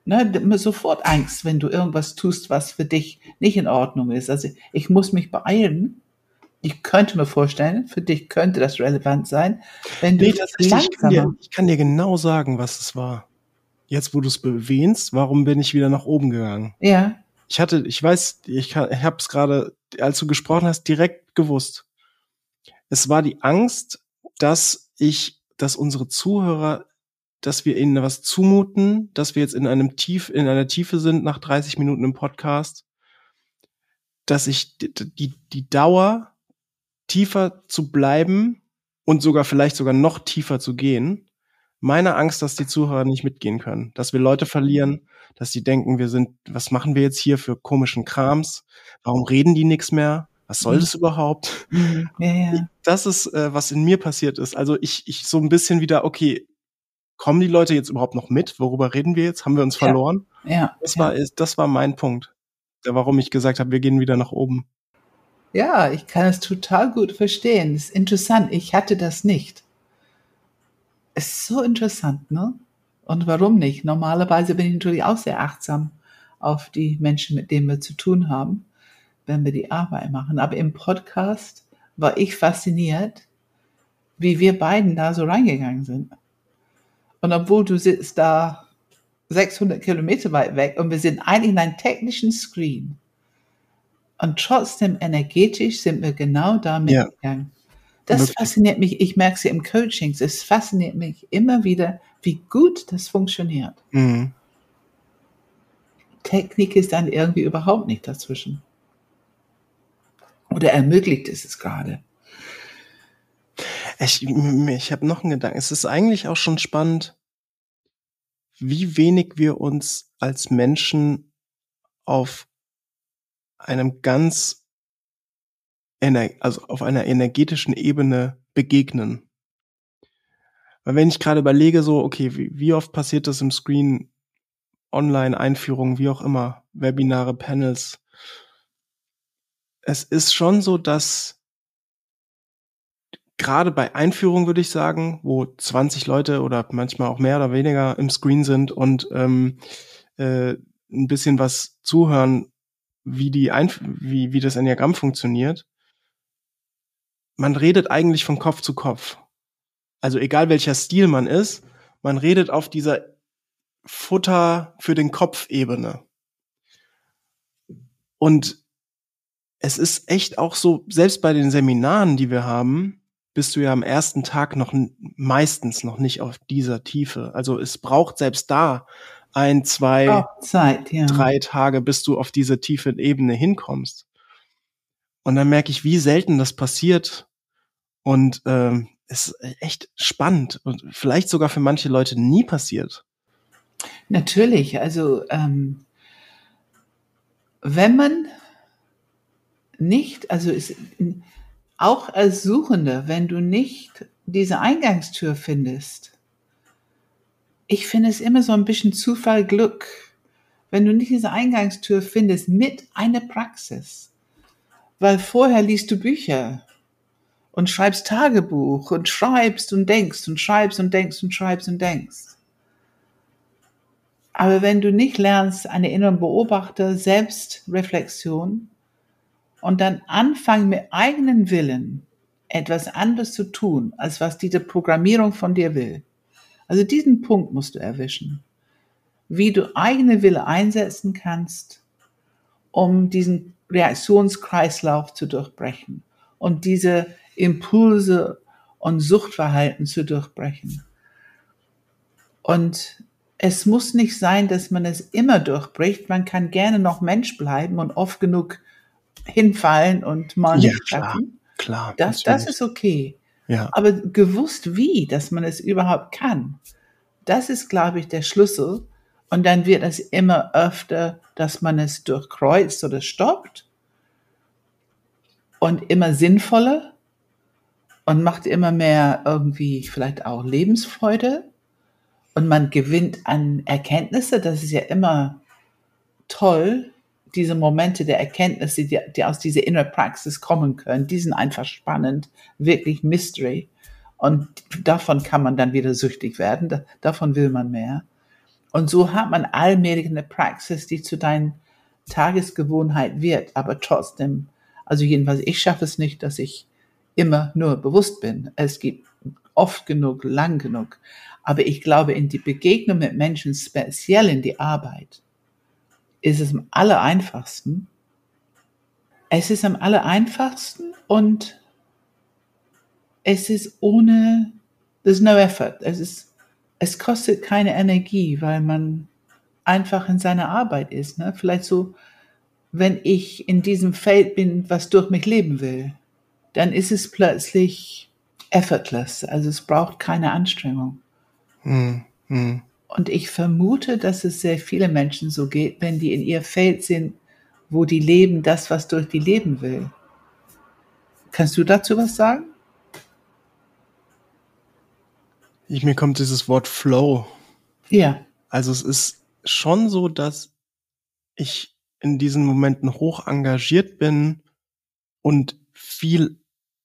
Ne, sofort Angst, wenn du irgendwas tust, was für dich nicht in Ordnung ist. Also ich muss mich beeilen. Ich könnte mir vorstellen, für dich könnte das relevant sein, wenn du Nee, tatsächlich, ich kann dir, langsamer. ich kann dir genau sagen, was es war. Jetzt, wo du es erwähnst, warum bin ich wieder nach oben gegangen? Ja, Ich hatte, ich weiß, ich, kann- ich habe es gerade, als du gesprochen hast, direkt gewusst. Es war die Angst, dass ich, dass unsere Zuhörer, dass wir ihnen was zumuten, dass wir jetzt in einem Tief, in einer Tiefe sind nach dreißig Minuten im Podcast, dass ich die, die, die Dauer tiefer zu bleiben und sogar vielleicht sogar noch tiefer zu gehen. Meine Angst, dass die Zuhörer nicht mitgehen können, dass wir Leute verlieren, dass die denken, wir sind, was machen wir jetzt hier für komischen Krams? Warum reden die nichts mehr? Was soll mhm. das überhaupt? Mhm. Ja, ja, Das ist, äh, was in mir passiert ist. Also ich, ich so ein bisschen wieder, okay, kommen die Leute jetzt überhaupt noch mit? Worüber reden wir jetzt? Haben wir uns ja, verloren? ja, Das ja. war, das war mein Punkt, der, warum ich gesagt habe, wir gehen wieder nach oben. Ja, ich kann es total gut verstehen. Das ist interessant. Ich hatte das nicht. Es ist so interessant, ne? Und warum nicht? Normalerweise bin ich natürlich auch sehr achtsam auf die Menschen, mit denen wir zu tun haben, wenn wir die Arbeit machen. Aber im Podcast war ich fasziniert, wie wir beiden da so reingegangen sind. Und obwohl du sitzt da sechshundert Kilometer weit weg und wir sind eigentlich in einem technischen Screen. Und trotzdem energetisch sind wir genau da Ja, mitgegangen. Das wirklich. fasziniert mich. Ich merke es ja im Coaching. Es fasziniert mich immer wieder, wie gut das funktioniert. Mhm. Technik ist dann irgendwie überhaupt nicht dazwischen. Oder ermöglicht es es gerade. Ich, ich habe noch einen Gedanken. Es ist eigentlich auch schon spannend, wie wenig wir uns als Menschen auf einem ganz, ener- also auf einer energetischen Ebene begegnen. Weil wenn ich gerade überlege, so, okay, wie, wie oft passiert das im Screen, Online-Einführungen, wie auch immer, Webinare, Panels. Es ist schon so, dass gerade bei Einführungen, würde ich sagen, wo zwanzig Leute oder manchmal auch mehr oder weniger im Screen sind und ähm, äh, ein bisschen was zuhören, wie die Einf wie wie das Enneagramm funktioniert. Man redet eigentlich von Kopf zu Kopf. Also egal welcher Stil man ist, man redet auf dieser Futter für den Kopf Ebene. Und es ist echt auch so, selbst bei den Seminaren, die wir haben, bist du ja am ersten Tag noch meistens noch nicht auf dieser Tiefe. Also es braucht selbst da ein, zwei, Auch Zeit, ja. drei Tage, bis du auf diese tiefe Ebene hinkommst. Und dann merke ich, wie selten das passiert. Und ähm, es ist echt spannend und vielleicht sogar für manche Leute nie passiert. Natürlich, also ähm, wenn man nicht, also ist, auch als Suchender, wenn du nicht diese Eingangstür findest, ich finde es immer so ein bisschen Zufall, Glück, wenn du nicht diese Eingangstür findest mit einer Praxis, weil vorher liest du Bücher und schreibst Tagebuch und schreibst und denkst und schreibst und denkst und schreibst und denkst. Aber wenn du nicht lernst, eine innere Beobachter, Selbstreflexion und dann anfangen mit eigenen Willen etwas anderes zu tun, als was diese Programmierung von dir will. Also diesen Punkt musst du erwischen, wie du eigene Wille einsetzen kannst, um diesen Reaktionskreislauf zu durchbrechen und diese Impulse und Suchtverhalten zu durchbrechen. Und es muss nicht sein, dass man es immer durchbricht. Man kann gerne noch Mensch bleiben und oft genug hinfallen und mal Ja, nicht klar, schaffen. klar, Das, das natürlich. ist okay. Ja. Aber gewusst wie, dass man es überhaupt kann, das ist, glaube ich, der Schlüssel. Und dann wird es immer öfter, dass man es durchkreuzt oder stoppt und immer sinnvoller und macht immer mehr irgendwie vielleicht auch Lebensfreude und man gewinnt an Erkenntnisse. Das ist ja immer toll, diese Momente der Erkenntnisse, die, die aus dieser Inner Praxis kommen können, die sind einfach spannend, wirklich Mystery. Und davon kann man dann wieder süchtig werden, da, davon will man mehr. Und so hat man allmählich eine Praxis, die zu deiner Tagesgewohnheit wird, aber trotzdem, also jedenfalls, ich schaffe es nicht, dass ich immer nur bewusst bin. Es gibt oft genug, lang genug. Aber ich glaube, in die Begegnung mit Menschen, speziell in die Arbeit, ist es am allereinfachsten. Es ist am allereinfachsten und es ist ohne, there's no effort. Es ist, es kostet keine Energie, weil man einfach in seiner Arbeit ist. Ne? Vielleicht so, wenn ich in diesem Feld bin, was durch mich leben will, dann ist es plötzlich effortless. Also es braucht keine Anstrengung. Hm, hm. Und ich vermute, dass es sehr viele Menschen so geht, wenn die in ihr Feld sind, wo die leben das, was durch die leben will. Kannst du dazu was sagen? Ich, mir kommt dieses Wort Flow. Ja. Also es ist schon so, dass ich in diesen Momenten hoch engagiert bin und viel,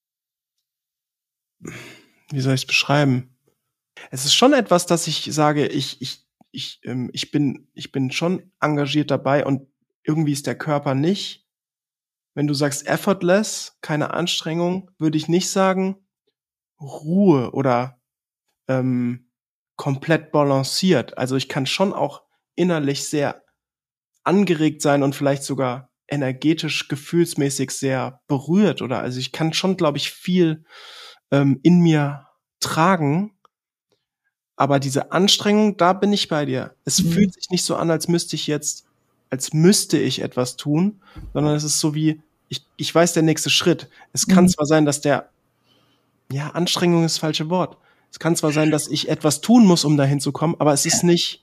wie soll ich es beschreiben? Es ist schon etwas, dass ich sage, ich, ich, ich, ähm, ich bin, ich bin schon engagiert dabei und irgendwie ist der Körper nicht. Wenn du sagst effortless, keine Anstrengung, würde ich nicht sagen Ruhe oder ähm, komplett balanciert. Also ich kann schon auch innerlich sehr angeregt sein und vielleicht sogar energetisch, gefühlsmäßig sehr berührt oder also ich kann schon, glaube ich, viel ähm, in mir tragen. Aber diese Anstrengung, da bin ich bei dir. Es Mhm. fühlt sich nicht so an, als müsste ich jetzt, als müsste ich etwas tun, sondern es ist so wie, ich, ich weiß der nächste Schritt. Es kann Mhm. zwar sein, dass der, ja, Anstrengung ist das falsche Wort. Es kann zwar sein, dass ich etwas tun muss, um dahin zu kommen, aber es ist nicht.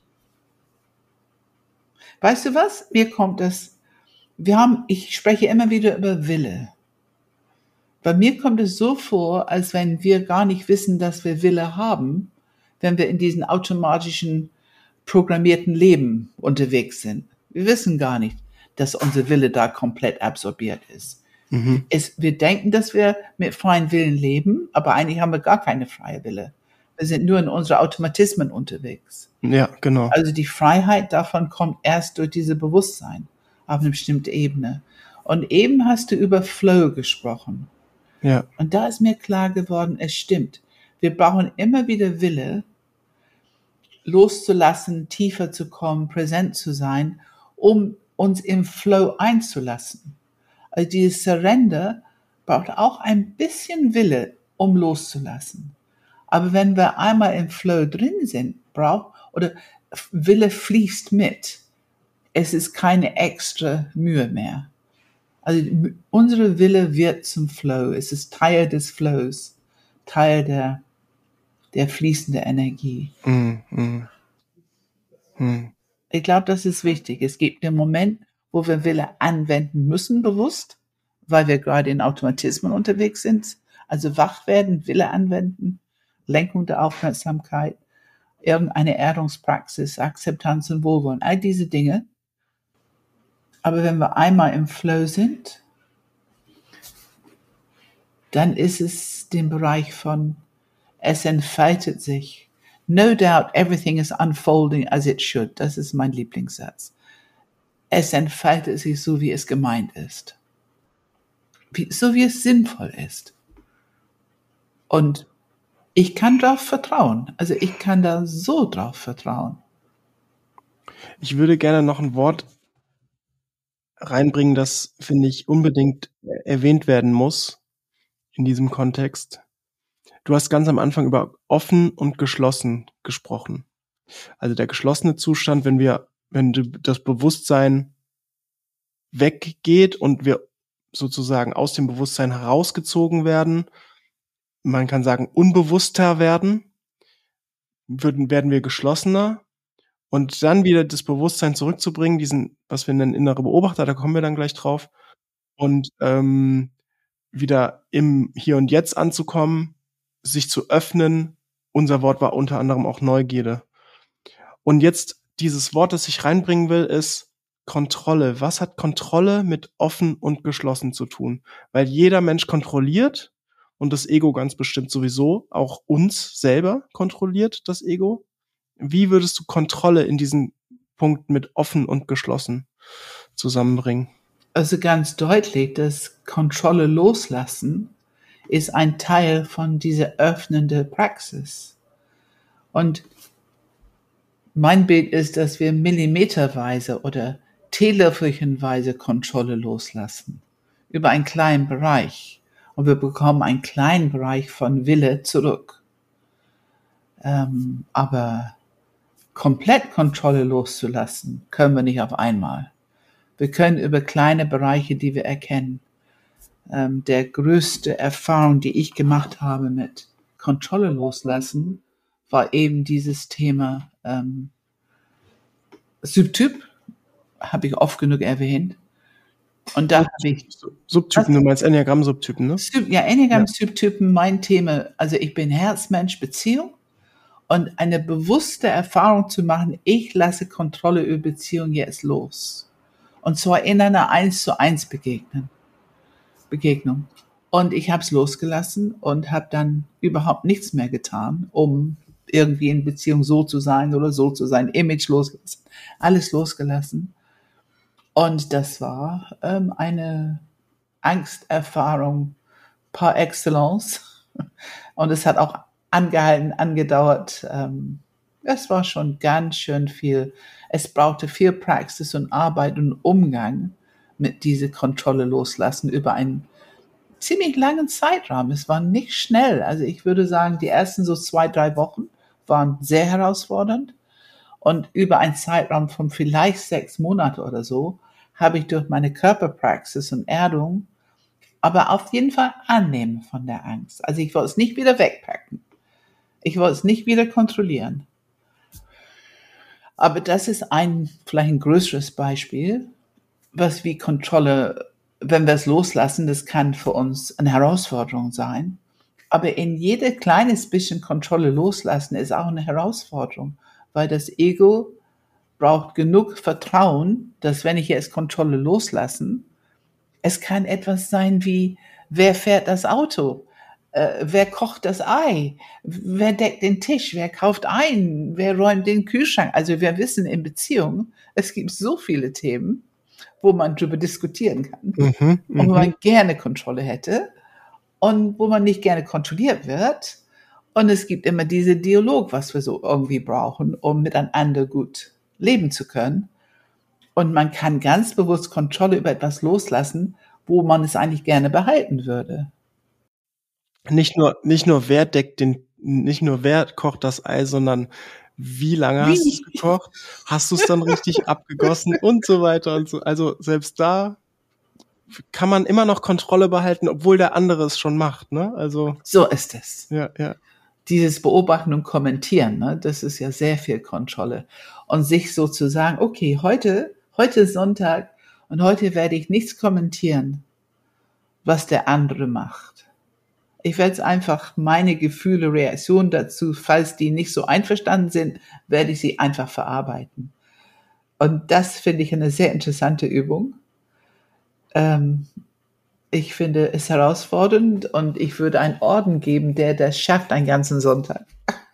Weißt du was? Mir kommt das, wir haben, ich spreche immer wieder über Wille. Bei mir kommt es so vor, als wenn wir gar nicht wissen, dass wir Wille haben, wenn wir in diesem automatischen, programmierten Leben unterwegs sind. Wir wissen gar nicht, dass unser Wille da komplett absorbiert ist. Mhm. Es, wir denken, dass wir mit freien Willen leben, aber eigentlich haben wir gar keine freie Wille. Wir sind nur in unsere Automatismen unterwegs. Ja, genau. Also die Freiheit davon kommt erst durch diese Bewusstsein auf eine bestimmte Ebene. Und eben hast du über Flow gesprochen. Ja. Und da ist mir klar geworden, es stimmt. Wir brauchen immer wieder Wille, loszulassen, tiefer zu kommen, präsent zu sein, um uns im Flow einzulassen. Also dieses Surrender braucht auch ein bisschen Wille, um loszulassen. Aber wenn wir einmal im Flow drin sind, braucht, oder Wille fließt mit. Es ist keine extra Mühe mehr. Also unsere Wille wird zum Flow. Es ist Teil des Flows, Teil der, der fließenden Energie. Mm, mm. Mm. Ich glaube, das ist wichtig. Es gibt einen Moment, wo wir Wille anwenden müssen, bewusst, weil wir gerade in Automatismen unterwegs sind. Also wach werden, Wille anwenden, Lenkung der Aufmerksamkeit, irgendeine Erdungspraxis, Akzeptanz und Wohlwollen, all diese Dinge. Aber wenn wir einmal im Flow sind, dann ist es den Bereich von, es entfaltet sich. No doubt everything is unfolding as it should. Das ist mein Lieblingssatz. Es entfaltet sich so, wie es gemeint ist. Wie, so wie es sinnvoll ist. Und ich kann darauf vertrauen. Also ich kann da so drauf vertrauen. Ich würde gerne noch ein Wort reinbringen, das, finde ich, unbedingt erwähnt werden muss in diesem Kontext. Du hast ganz am Anfang über offen und geschlossen gesprochen. Also der geschlossene Zustand, wenn wir, wenn das Bewusstsein weggeht und wir sozusagen aus dem Bewusstsein herausgezogen werden, man kann sagen unbewusster werden, würden, werden wir geschlossener. Und dann wieder das Bewusstsein zurückzubringen, diesen, was wir nennen, innere Beobachter, da kommen wir dann gleich drauf, und ähm, wieder im Hier und Jetzt anzukommen, sich zu öffnen. Unser Wort war unter anderem auch Neugierde. Und jetzt dieses Wort, das ich reinbringen will, ist Kontrolle. Was hat Kontrolle mit offen und geschlossen zu tun? Weil jeder Mensch kontrolliert und das Ego ganz bestimmt sowieso, auch uns selber kontrolliert das Ego. Wie würdest du Kontrolle in diesen Punkt mit offen und geschlossen zusammenbringen? Also ganz deutlich, dass Kontrolle loslassen ist ein Teil von dieser öffnende Praxis. Und mein Bild ist, dass wir millimeterweise oder teelöffelchenweise Kontrolle loslassen über einen kleinen Bereich. Und wir bekommen einen kleinen Bereich von Wille zurück. Ähm, aber komplett Kontrolle loszulassen, können wir nicht auf einmal. Wir können über kleine Bereiche, die wir erkennen. Ähm, der größte Erfahrung, die ich gemacht habe mit Kontrolle loslassen, war eben dieses Thema ähm, Subtyp, habe ich oft genug erwähnt. Und da habe ich Subtypen, du meinst Enneagramm-Subtypen, ne? Sub, ja, Enneagramm-Subtypen, mein Thema, also ich bin Herzmensch, Beziehung und eine bewusste Erfahrung zu machen, ich lasse Kontrolle über Beziehung jetzt los. Und zwar in einer eins zu eins Begegnung. Begegnung. Und ich habe es losgelassen und habe dann überhaupt nichts mehr getan, um irgendwie in Beziehung so zu sein oder so zu sein, Image loslassen, alles losgelassen. Und das war ähm, eine Angsterfahrung par excellence. Und es hat auch angehalten, angedauert. Ähm, es war schon ganz schön viel. Es brauchte viel Praxis und Arbeit und Umgang mit dieser Kontrolle loslassen über einen ziemlich langen Zeitraum. Es war nicht schnell. Also ich würde sagen, die ersten so zwei, drei Wochen waren sehr herausfordernd. Und über einen Zeitraum von vielleicht sechs Monate oder so habe ich durch meine Körperpraxis und Erdung aber auf jeden Fall annehmen von der Angst. Also ich wollte es nicht wieder wegpacken. Ich wollte es nicht wieder kontrollieren. Aber das ist ein, vielleicht ein größeres Beispiel, was wie Kontrolle, wenn wir es loslassen, das kann für uns eine Herausforderung sein. Aber in jeder kleines bisschen Kontrolle loslassen ist auch eine Herausforderung, weil das Ego braucht genug Vertrauen, dass wenn ich jetzt Kontrolle loslassen, es kann etwas sein wie, wer fährt das Auto? Äh, wer kocht das Ei? Wer deckt den Tisch? Wer kauft ein? Wer räumt den Kühlschrank? Also wir wissen in Beziehungen, es gibt so viele Themen, wo man darüber diskutieren kann Mhm, und wo mhm. man gerne Kontrolle hätte und wo man nicht gerne kontrolliert wird. Und es gibt immer diesen Dialog, was wir so irgendwie brauchen, um miteinander gut leben zu können. Und man kann ganz bewusst Kontrolle über etwas loslassen, wo man es eigentlich gerne behalten würde. Nicht nur, nicht nur wer deckt den, nicht nur wer kocht das Ei, sondern wie lange hast du es Wie? gekocht? Hast du es dann richtig abgegossen und so weiter und so. Also selbst da kann man immer noch Kontrolle behalten, obwohl der andere es schon macht, ne? Also So ist es. ja, ja. Dieses Beobachten und Kommentieren, ne, das ist ja sehr viel Kontrolle. Und sich so zu sagen, okay, heute, heute ist Sonntag und heute werde ich nichts kommentieren, was der andere macht. Ich werde jetzt einfach meine Gefühle, Reaktionen dazu, falls die nicht so einverstanden sind, werde ich sie einfach verarbeiten. Und das finde ich eine sehr interessante Übung. Ähm, ich finde es herausfordernd und ich würde einen Orden geben, der das schafft, einen ganzen Sonntag.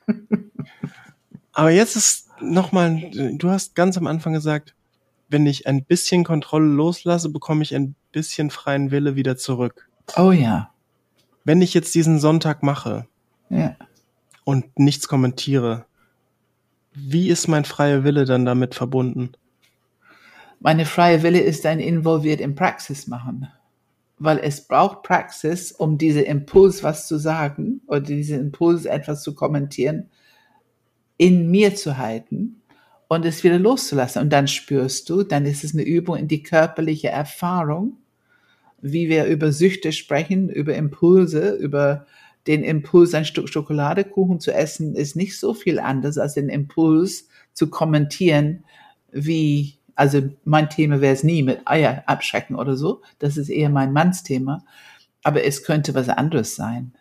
Aber jetzt ist nochmal, du hast ganz am Anfang gesagt, wenn ich ein bisschen Kontrolle loslasse, bekomme ich ein bisschen freien Wille wieder zurück. Oh ja. Wenn ich jetzt diesen Sonntag mache Ja. und nichts kommentiere, wie ist mein freier Wille dann damit verbunden? Meine freie Wille ist dann involviert in Praxis machen. Weil es braucht Praxis, um diesen Impuls was zu sagen oder diesen Impuls etwas zu kommentieren, in mir zu halten und es wieder loszulassen. Und dann spürst du, dann ist es eine Übung in die körperliche Erfahrung, wie wir über Süchte sprechen, über Impulse, über den Impuls, ein Stück Schokoladekuchen zu essen, ist nicht so viel anders als den Impuls zu kommentieren, wie, also mein Thema wäre es nie mit Eier abschrecken oder so, das ist eher mein Mannsthema, aber es könnte was anderes sein.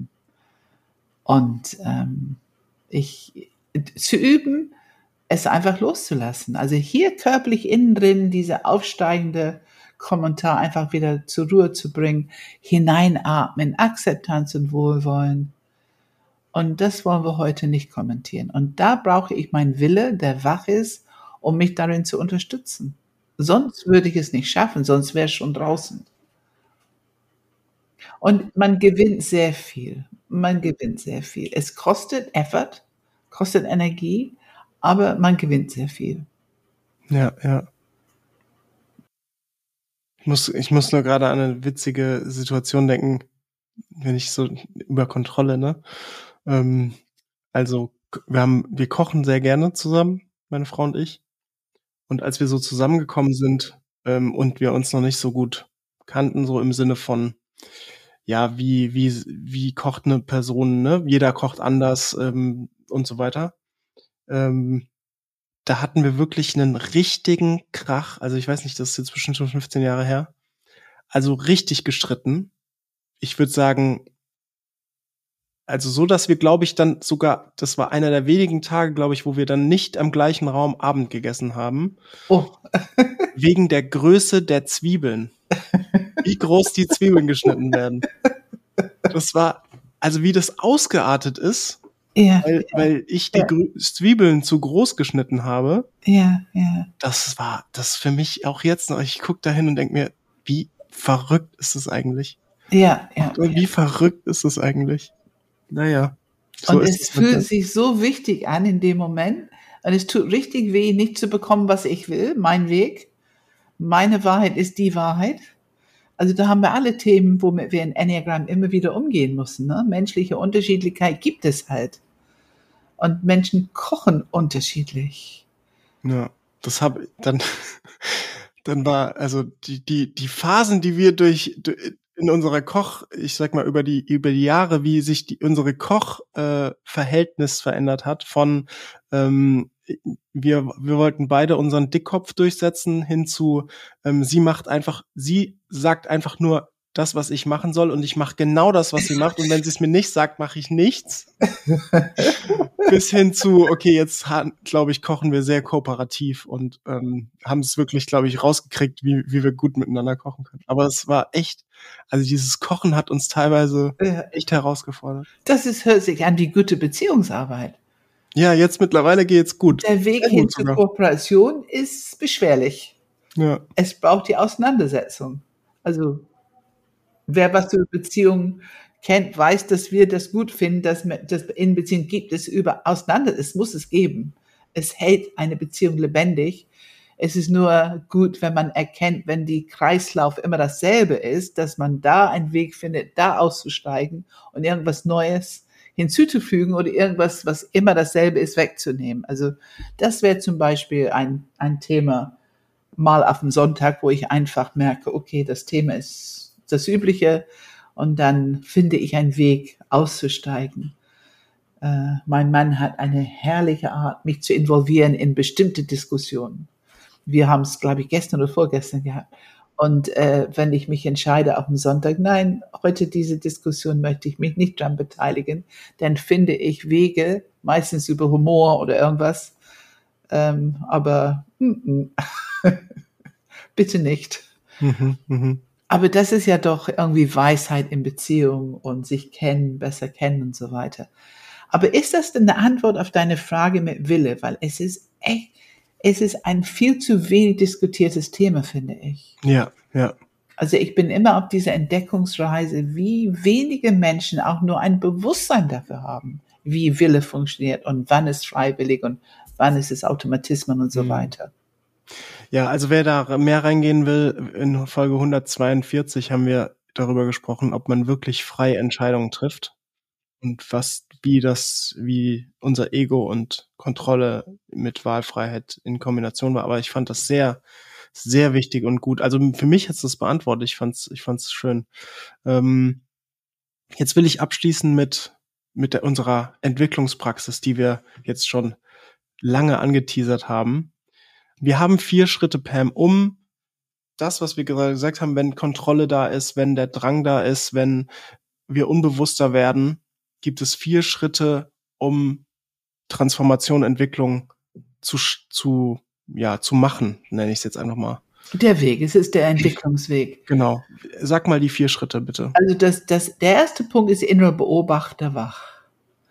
Und ähm, ich, zu üben, es einfach loszulassen. Also hier körperlich innen drin diese aufsteigende Kommentar einfach wieder zur Ruhe zu bringen, hineinatmen, Akzeptanz und Wohlwollen Und das wollen wir heute nicht kommentieren. Und da brauche ich meinen Wille, der wach ist, um mich darin zu unterstützen. Sonst würde ich es nicht schaffen, sonst wäre es schon draußen. Und man gewinnt sehr viel. Man gewinnt sehr viel. Es kostet Effort, kostet Energie, aber man gewinnt sehr viel. Ja, ja. Ich muss, ich muss nur gerade an eine witzige Situation denken, wenn ich so über Kontrolle, ne? Ähm, also wir haben, wir kochen sehr gerne zusammen, meine Frau und ich. Und als wir so zusammengekommen sind ähm, und wir uns noch nicht so gut kannten, so im Sinne von, ja, wie wie wie kocht eine Person, ne? Jeder kocht anders ähm, und so weiter. Ähm, da hatten wir wirklich einen richtigen Krach. Also ich weiß nicht, das ist jetzt bestimmt schon fünfzehn Jahre her. Also richtig gestritten. Ich würde sagen, also so, dass wir, glaube ich, dann sogar, das war einer der wenigen Tage, glaube ich, wo wir dann nicht am gleichen Raum Abend gegessen haben. Oh, Wegen der Größe der Zwiebeln. Wie groß die Zwiebeln geschnitten werden. Das war, also wie das ausgeartet ist, ja, weil, weil ich die Ja. Grö- Zwiebeln zu groß geschnitten habe. ja, ja. Das war, das für mich auch jetzt noch, ich gucke da hin und denke mir, wie verrückt ist es eigentlich? Ja, ja. Und wie verrückt ist es eigentlich? Naja. So Und ist es es manchmal. fühlt sich so wichtig an in dem Moment. Und es tut richtig weh, nicht zu bekommen, was ich will, mein Weg. Meine Wahrheit ist die Wahrheit. Also da haben wir alle Themen, womit wir in Enneagramm immer wieder umgehen müssen. Ne? Menschliche Unterschiedlichkeit gibt es halt. Und Menschen kochen unterschiedlich. Ja, das habe dann, dann war, also die, die, die Phasen, die wir durch, durch in unserer Koch, ich sag mal, über die, über die Jahre, wie sich die, unsere Koch-Verhältnis äh, Verhältnis verändert hat, von ähm, wir, wir wollten beide unseren Dickkopf durchsetzen, hin zu, ähm, sie macht einfach, sie sagt einfach nur das, was ich machen soll, und ich mache genau das, was sie macht, und wenn sie es mir nicht sagt, mache ich nichts. Bis hin zu, okay, jetzt, glaube ich, kochen wir sehr kooperativ und ähm, haben es wirklich, glaube ich, rausgekriegt, wie, wie wir gut miteinander kochen können. Aber es war echt, also dieses Kochen hat uns teilweise Ja. echt herausgefordert. Das ist, hört sich an wie gute Beziehungsarbeit. Ja, jetzt mittlerweile geht's gut. Der Weg Sehr hin gut zur sogar. Kooperation ist beschwerlich. Ja, Es braucht die Auseinandersetzung. Also wer was über Beziehungen kennt, weiß, dass wir das gut finden, dass man- dass in Beziehungen gibt es über auseinander, es muss es geben. Es hält eine Beziehung lebendig. Es ist nur gut, wenn man erkennt, wenn die Kreislauf immer dasselbe ist, dass man da einen Weg findet, da auszusteigen und irgendwas Neues hinzuzufügen oder irgendwas, was immer dasselbe ist, wegzunehmen. Also das wäre zum Beispiel ein, ein Thema mal auf dem Sonntag, wo ich einfach merke, okay, das Thema ist das Übliche, und dann finde ich einen Weg auszusteigen. Äh, mein Mann hat eine herrliche Art, mich zu involvieren in bestimmte Diskussionen. Wir haben es, glaube ich, gestern oder vorgestern gehabt. Und äh, wenn ich mich entscheide auf dem Sonntag, nein, heute diese Diskussion möchte ich mich nicht dran beteiligen, dann finde ich Wege, meistens über Humor oder irgendwas, ähm, aber mm, mm. bitte nicht. mhm, mhm. Aber das ist ja doch irgendwie Weisheit in Beziehung und sich kennen, besser kennen und so weiter. Aber ist das denn eine Antwort auf deine Frage mit Wille? Weil es ist echt, es ist ein viel zu wenig diskutiertes Thema, finde ich. Ja, ja. Also ich bin immer auf dieser Entdeckungsreise, wie wenige Menschen auch nur ein Bewusstsein dafür haben, wie Wille funktioniert und wann ist freiwillig und wann ist es Automatismen und so Mhm. weiter. Ja, also wer da mehr reingehen will, in Folge hundertzweiundvierzig haben wir darüber gesprochen, ob man wirklich frei Entscheidungen trifft und was, wie das, wie unser Ego und Kontrolle mit Wahlfreiheit in Kombination war. Aber ich fand das sehr, sehr wichtig und gut. Also für mich hat es das beantwortet. Ich fand's, ich fand's schön. Ähm, jetzt will ich abschließen mit, mit der, unserer Entwicklungspraxis, die wir jetzt schon lange angeteasert haben. Wir haben vier Schritte, Pam, um das, was wir gerade gesagt haben, wenn Kontrolle da ist, wenn der Drang da ist, wenn wir unbewusster werden, gibt es vier Schritte, um Transformation, Entwicklung zu, zu, ja, zu machen, nenne ich es jetzt einfach mal. Der Weg, es ist der Entwicklungsweg. Genau. Sag mal die vier Schritte, bitte. Also das, das, der erste Punkt ist innerer Beobachter wach.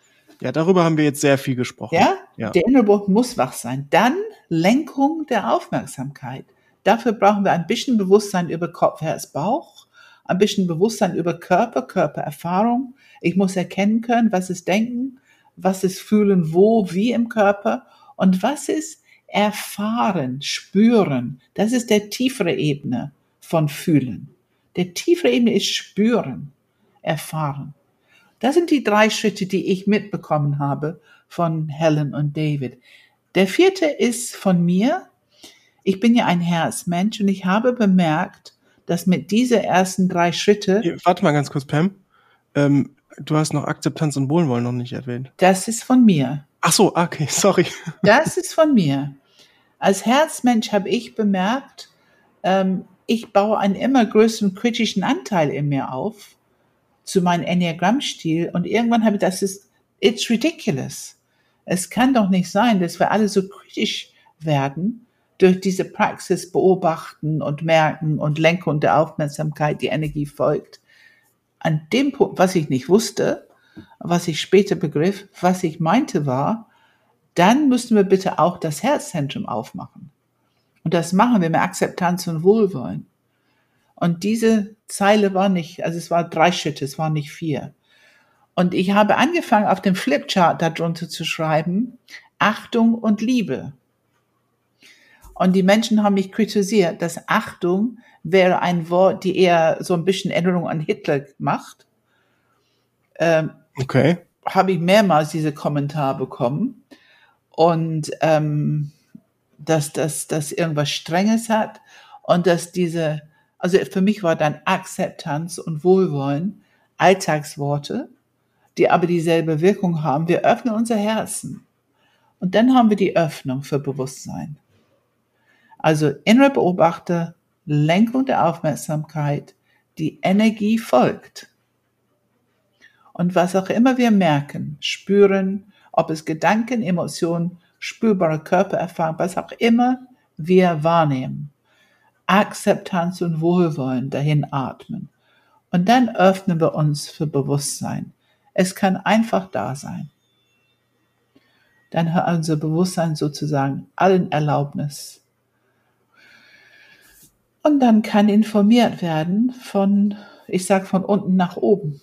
Ja, darüber haben wir jetzt sehr viel gesprochen. Ja? Ja. Der innere Beobachter muss wach sein. Dann Lenkung der Aufmerksamkeit. Dafür brauchen wir ein bisschen Bewusstsein über Kopf, Herz, Bauch, ein bisschen Bewusstsein über Körper, Körpererfahrung. Ich muss erkennen können, was ist Denken, was ist Fühlen, wo, wie im Körper und was ist Erfahren, Spüren. Das ist der tiefere Ebene von Fühlen. Der tiefere Ebene ist Spüren, Erfahren. Das sind die drei Schritte, die ich mitbekommen habe von Helen und David. Der vierte ist von mir. Ich bin ja ein Herzmensch und ich habe bemerkt, dass mit diesen ersten drei Schritte... Hier, warte mal ganz kurz, Pam. Ähm, du hast noch Akzeptanz und Wohlwollen noch nicht erwähnt. Das ist von mir. Ach so, okay, sorry. Das ist von mir. Als Herzmensch habe ich bemerkt, ähm, ich baue einen immer größeren kritischen Anteil in mir auf zu meinem Enneagramm-Stil und irgendwann habe ich das ist, it's ridiculous. Es kann doch nicht sein, dass wir alle so kritisch werden durch diese Praxis beobachten und merken und Lenkung der Aufmerksamkeit, die Energie folgt. An dem Punkt, was ich nicht wusste, was ich später begriff, was ich meinte war, dann müssen wir bitte auch das Herzzentrum aufmachen. Und das machen wir mit Akzeptanz und Wohlwollen. Und diese Zeile war nicht, also es war drei Schritte, es waren nicht vier. Und ich habe angefangen, auf dem Flipchart darunter zu schreiben, Achtung und Liebe. Und die Menschen haben mich kritisiert, dass Achtung wäre ein Wort, die eher so ein bisschen Erinnerung an Hitler macht. Ähm, okay. Habe ich mehrmals diese Kommentar bekommen. Und ähm, dass das dass irgendwas Strenges hat und dass diese, also für mich war dann Akzeptanz und Wohlwollen Alltagsworte, die aber dieselbe Wirkung haben. Wir öffnen unser Herzen und dann haben wir die Öffnung für Bewusstsein. Also innere Beobachter, Lenkung der Aufmerksamkeit, die Energie folgt. Und was auch immer wir merken, spüren, ob es Gedanken, Emotionen, spürbare Körpererfahrung, was auch immer wir wahrnehmen. Akzeptanz und Wohlwollen dahin atmen. Und dann öffnen wir uns für Bewusstsein. Es kann einfach da sein. Dann hat unser Bewusstsein sozusagen allen Erlaubnis. Und dann kann informiert werden von, ich sag von unten nach oben.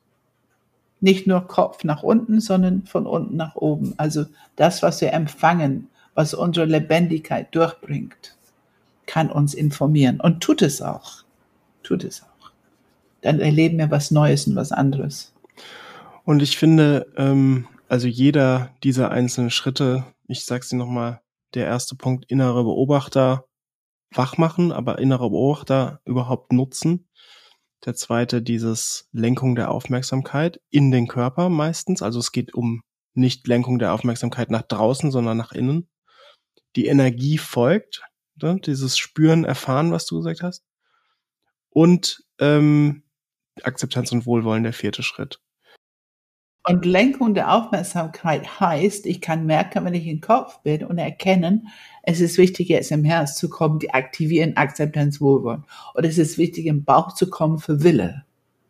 Nicht nur Kopf nach unten, sondern von unten nach oben. Also das, was wir empfangen, was unsere Lebendigkeit durchbringt, kann uns informieren. Und tut es auch. Tut es auch. Dann erleben wir was Neues und was anderes. Und ich finde, ähm, also jeder dieser einzelnen Schritte, ich sag's dir nochmal, der erste Punkt, innere Beobachter wach machen, aber innere Beobachter überhaupt nutzen. Der zweite, dieses Lenkung der Aufmerksamkeit in den Körper meistens. Also es geht um nicht Lenkung der Aufmerksamkeit nach draußen, sondern nach innen. Die Energie folgt, ne? Dieses Spüren, Erfahren, was du gesagt hast. Und ähm, Akzeptanz und Wohlwollen, der vierte Schritt. Und Lenkung der Aufmerksamkeit heißt, ich kann merken, wenn ich im Kopf bin und erkennen, es ist wichtig, jetzt im Herz zu kommen, die aktivieren Akzeptanz, Wohlwollen. Oder es ist wichtig, im Bauch zu kommen für Wille.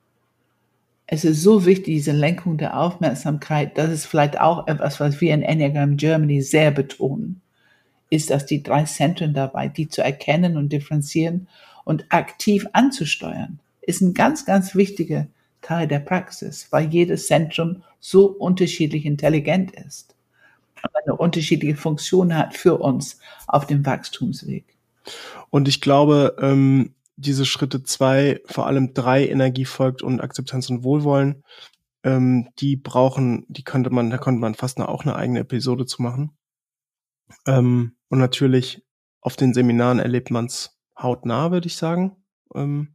Es ist so wichtig, diese Lenkung der Aufmerksamkeit, das ist vielleicht auch etwas, was wir in Enneagram Germany sehr betonen, ist, dass die drei Zentren dabei, die zu erkennen und differenzieren und aktiv anzusteuern, ist ein ganz, ganz wichtiger Teil der Praxis, weil jedes Zentrum so unterschiedlich intelligent ist und eine unterschiedliche Funktion hat für uns auf dem Wachstumsweg. Und ich glaube, ähm, diese Schritte zwei, vor allem drei, Energie folgt und Akzeptanz und Wohlwollen, ähm, die brauchen, die könnte man, da könnte man fast eine, auch eine eigene Episode zu machen. Ähm, und natürlich auf den Seminaren erlebt man es hautnah, würde ich sagen. Ähm,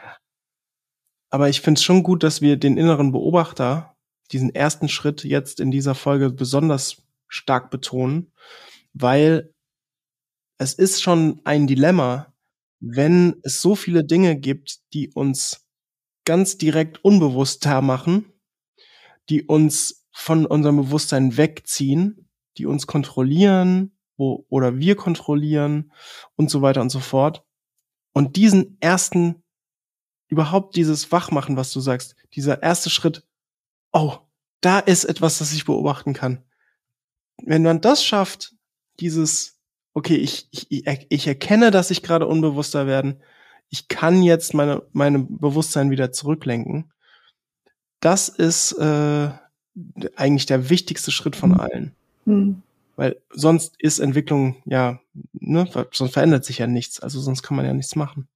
aber ich finde es schon gut, dass wir den inneren Beobachter, diesen ersten Schritt jetzt in dieser Folge besonders stark betonen, weil es ist schon ein Dilemma, wenn es so viele Dinge gibt, die uns ganz direkt unbewusster machen, die uns von unserem Bewusstsein wegziehen, die uns kontrollieren, wo, oder wir kontrollieren und so weiter und so fort. Und diesen ersten, überhaupt dieses Wachmachen, was du sagst, dieser erste Schritt, oh, da ist etwas, das ich beobachten kann. Wenn man das schafft, dieses, okay, ich, ich, ich erkenne, dass ich gerade unbewusster werde, ich kann jetzt meine, meine Bewusstsein wieder zurücklenken, das ist äh, eigentlich der wichtigste Schritt von Mhm. allen. Mhm. Weil sonst ist Entwicklung, ja, ne, sonst verändert sich ja nichts, also sonst kann man ja nichts machen.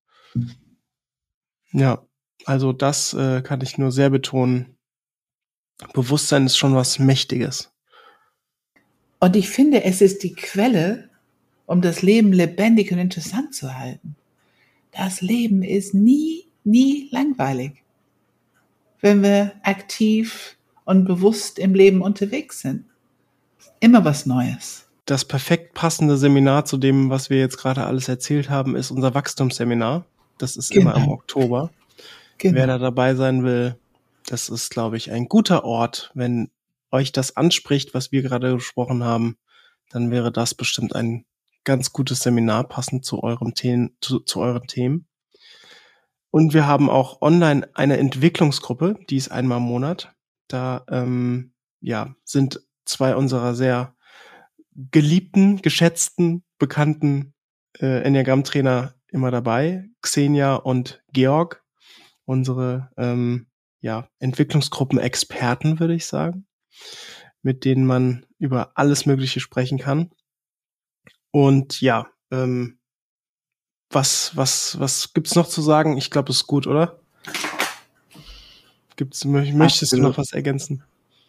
Ja, also das äh, kann ich nur sehr betonen. Bewusstsein ist schon was Mächtiges. Und ich finde, es ist die Quelle, um das Leben lebendig und interessant zu halten. Das Leben ist nie, nie langweilig, wenn wir aktiv und bewusst im Leben unterwegs sind. Immer was Neues. Das perfekt passende Seminar zu dem, was wir jetzt gerade alles erzählt haben, ist unser Wachstumsseminar. Das ist Genau. immer im Oktober. Genau. Wer da dabei sein will, das ist, glaube ich, ein guter Ort. Wenn euch das anspricht, was wir gerade gesprochen haben, dann wäre das bestimmt ein ganz gutes Seminar, passend zu eurem Themen, zu, zu euren Themen. Und wir haben auch online eine Entwicklungsgruppe, die ist einmal im Monat. Da ähm, ja, sind zwei unserer sehr geliebten, geschätzten, bekannten äh, Enneagramm-Trainer immer dabei. Xenia und Georg, unsere ähm, ja, Entwicklungsgruppen-Experten, würde ich sagen, mit denen man über alles Mögliche sprechen kann. Und ja, ähm, was, was, was gibt's noch zu sagen? Ich glaube, es ist gut, oder? Gibt's, möchtest Absolut. du noch was ergänzen?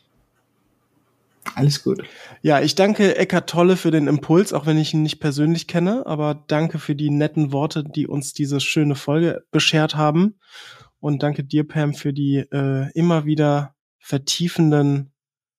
Alles gut. Ja, ich danke Eckhart Tolle für den Impuls, auch wenn ich ihn nicht persönlich kenne, aber danke für die netten Worte, die uns diese schöne Folge beschert haben. Und danke dir, Pam, für die äh, immer wieder vertiefenden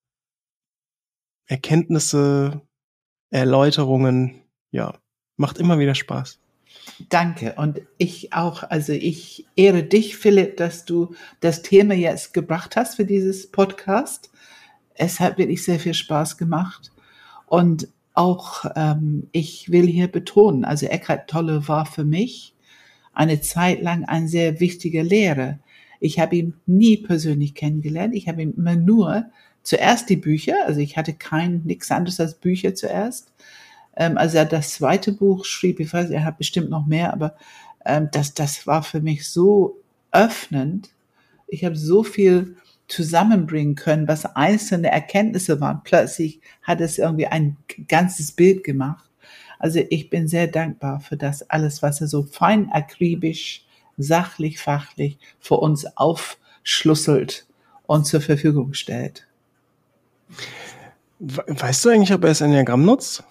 Erkenntnisse, Erläuterungen. Ja, macht immer wieder Spaß. Danke. Und ich auch, also ich ehre dich, Philipp, dass du das Thema jetzt gebracht hast für dieses Podcast. Es hat wirklich sehr viel Spaß gemacht. Und auch ähm, ich will hier betonen, also Eckhart Tolle war für mich eine Zeit lang ein sehr wichtiger Lehrer. Ich habe ihn nie persönlich kennengelernt. Ich habe ihn immer nur zuerst die Bücher, also ich hatte kein nichts anderes als Bücher zuerst. Ähm, als er das zweite Buch schrieb, ich weiß, er hat bestimmt noch mehr, aber ähm, das, das war für mich so öffnend. Ich habe so viel zusammenbringen können, was einzelne Erkenntnisse waren. Plötzlich hat es irgendwie ein ganzes Bild gemacht. Also ich bin sehr dankbar für das alles, was er so fein akribisch, sachlich, fachlich für uns aufschlüsselt und zur Verfügung stellt. Weißt du eigentlich, ob er das Enneagramm nutzt?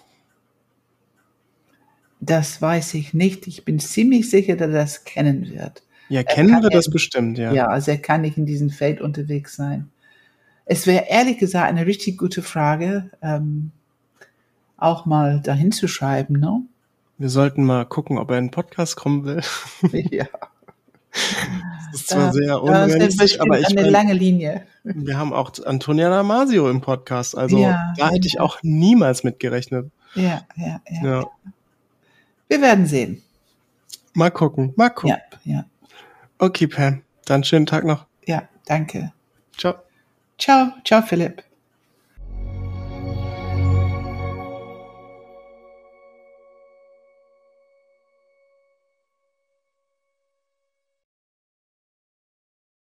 Das weiß ich nicht. Ich bin ziemlich sicher, dass er das kennen wird. Ja, kennen wir das bestimmt, ja. Ja, also er kann nicht in diesem Feld unterwegs sein. Es wäre ehrlich gesagt eine richtig gute Frage, ähm, auch mal dahin zu schreiben, ne? Wir sollten mal gucken, ob er in den Podcast kommen will. Ja. Das ist zwar Da, sehr da ist unrealistisch, aber ich eine meine, lange Linie. wir haben auch Antonia Damasio im Podcast, also Ja, da hätte ich ja. auch niemals mitgerechnet. Ja, ja, ja. Ja, Wir werden sehen. mal gucken, mal gucken. Ja, ja, Okay, Pam, dann schönen Tag noch. ja, danke. Ciao. Ciao, ciao, Philipp.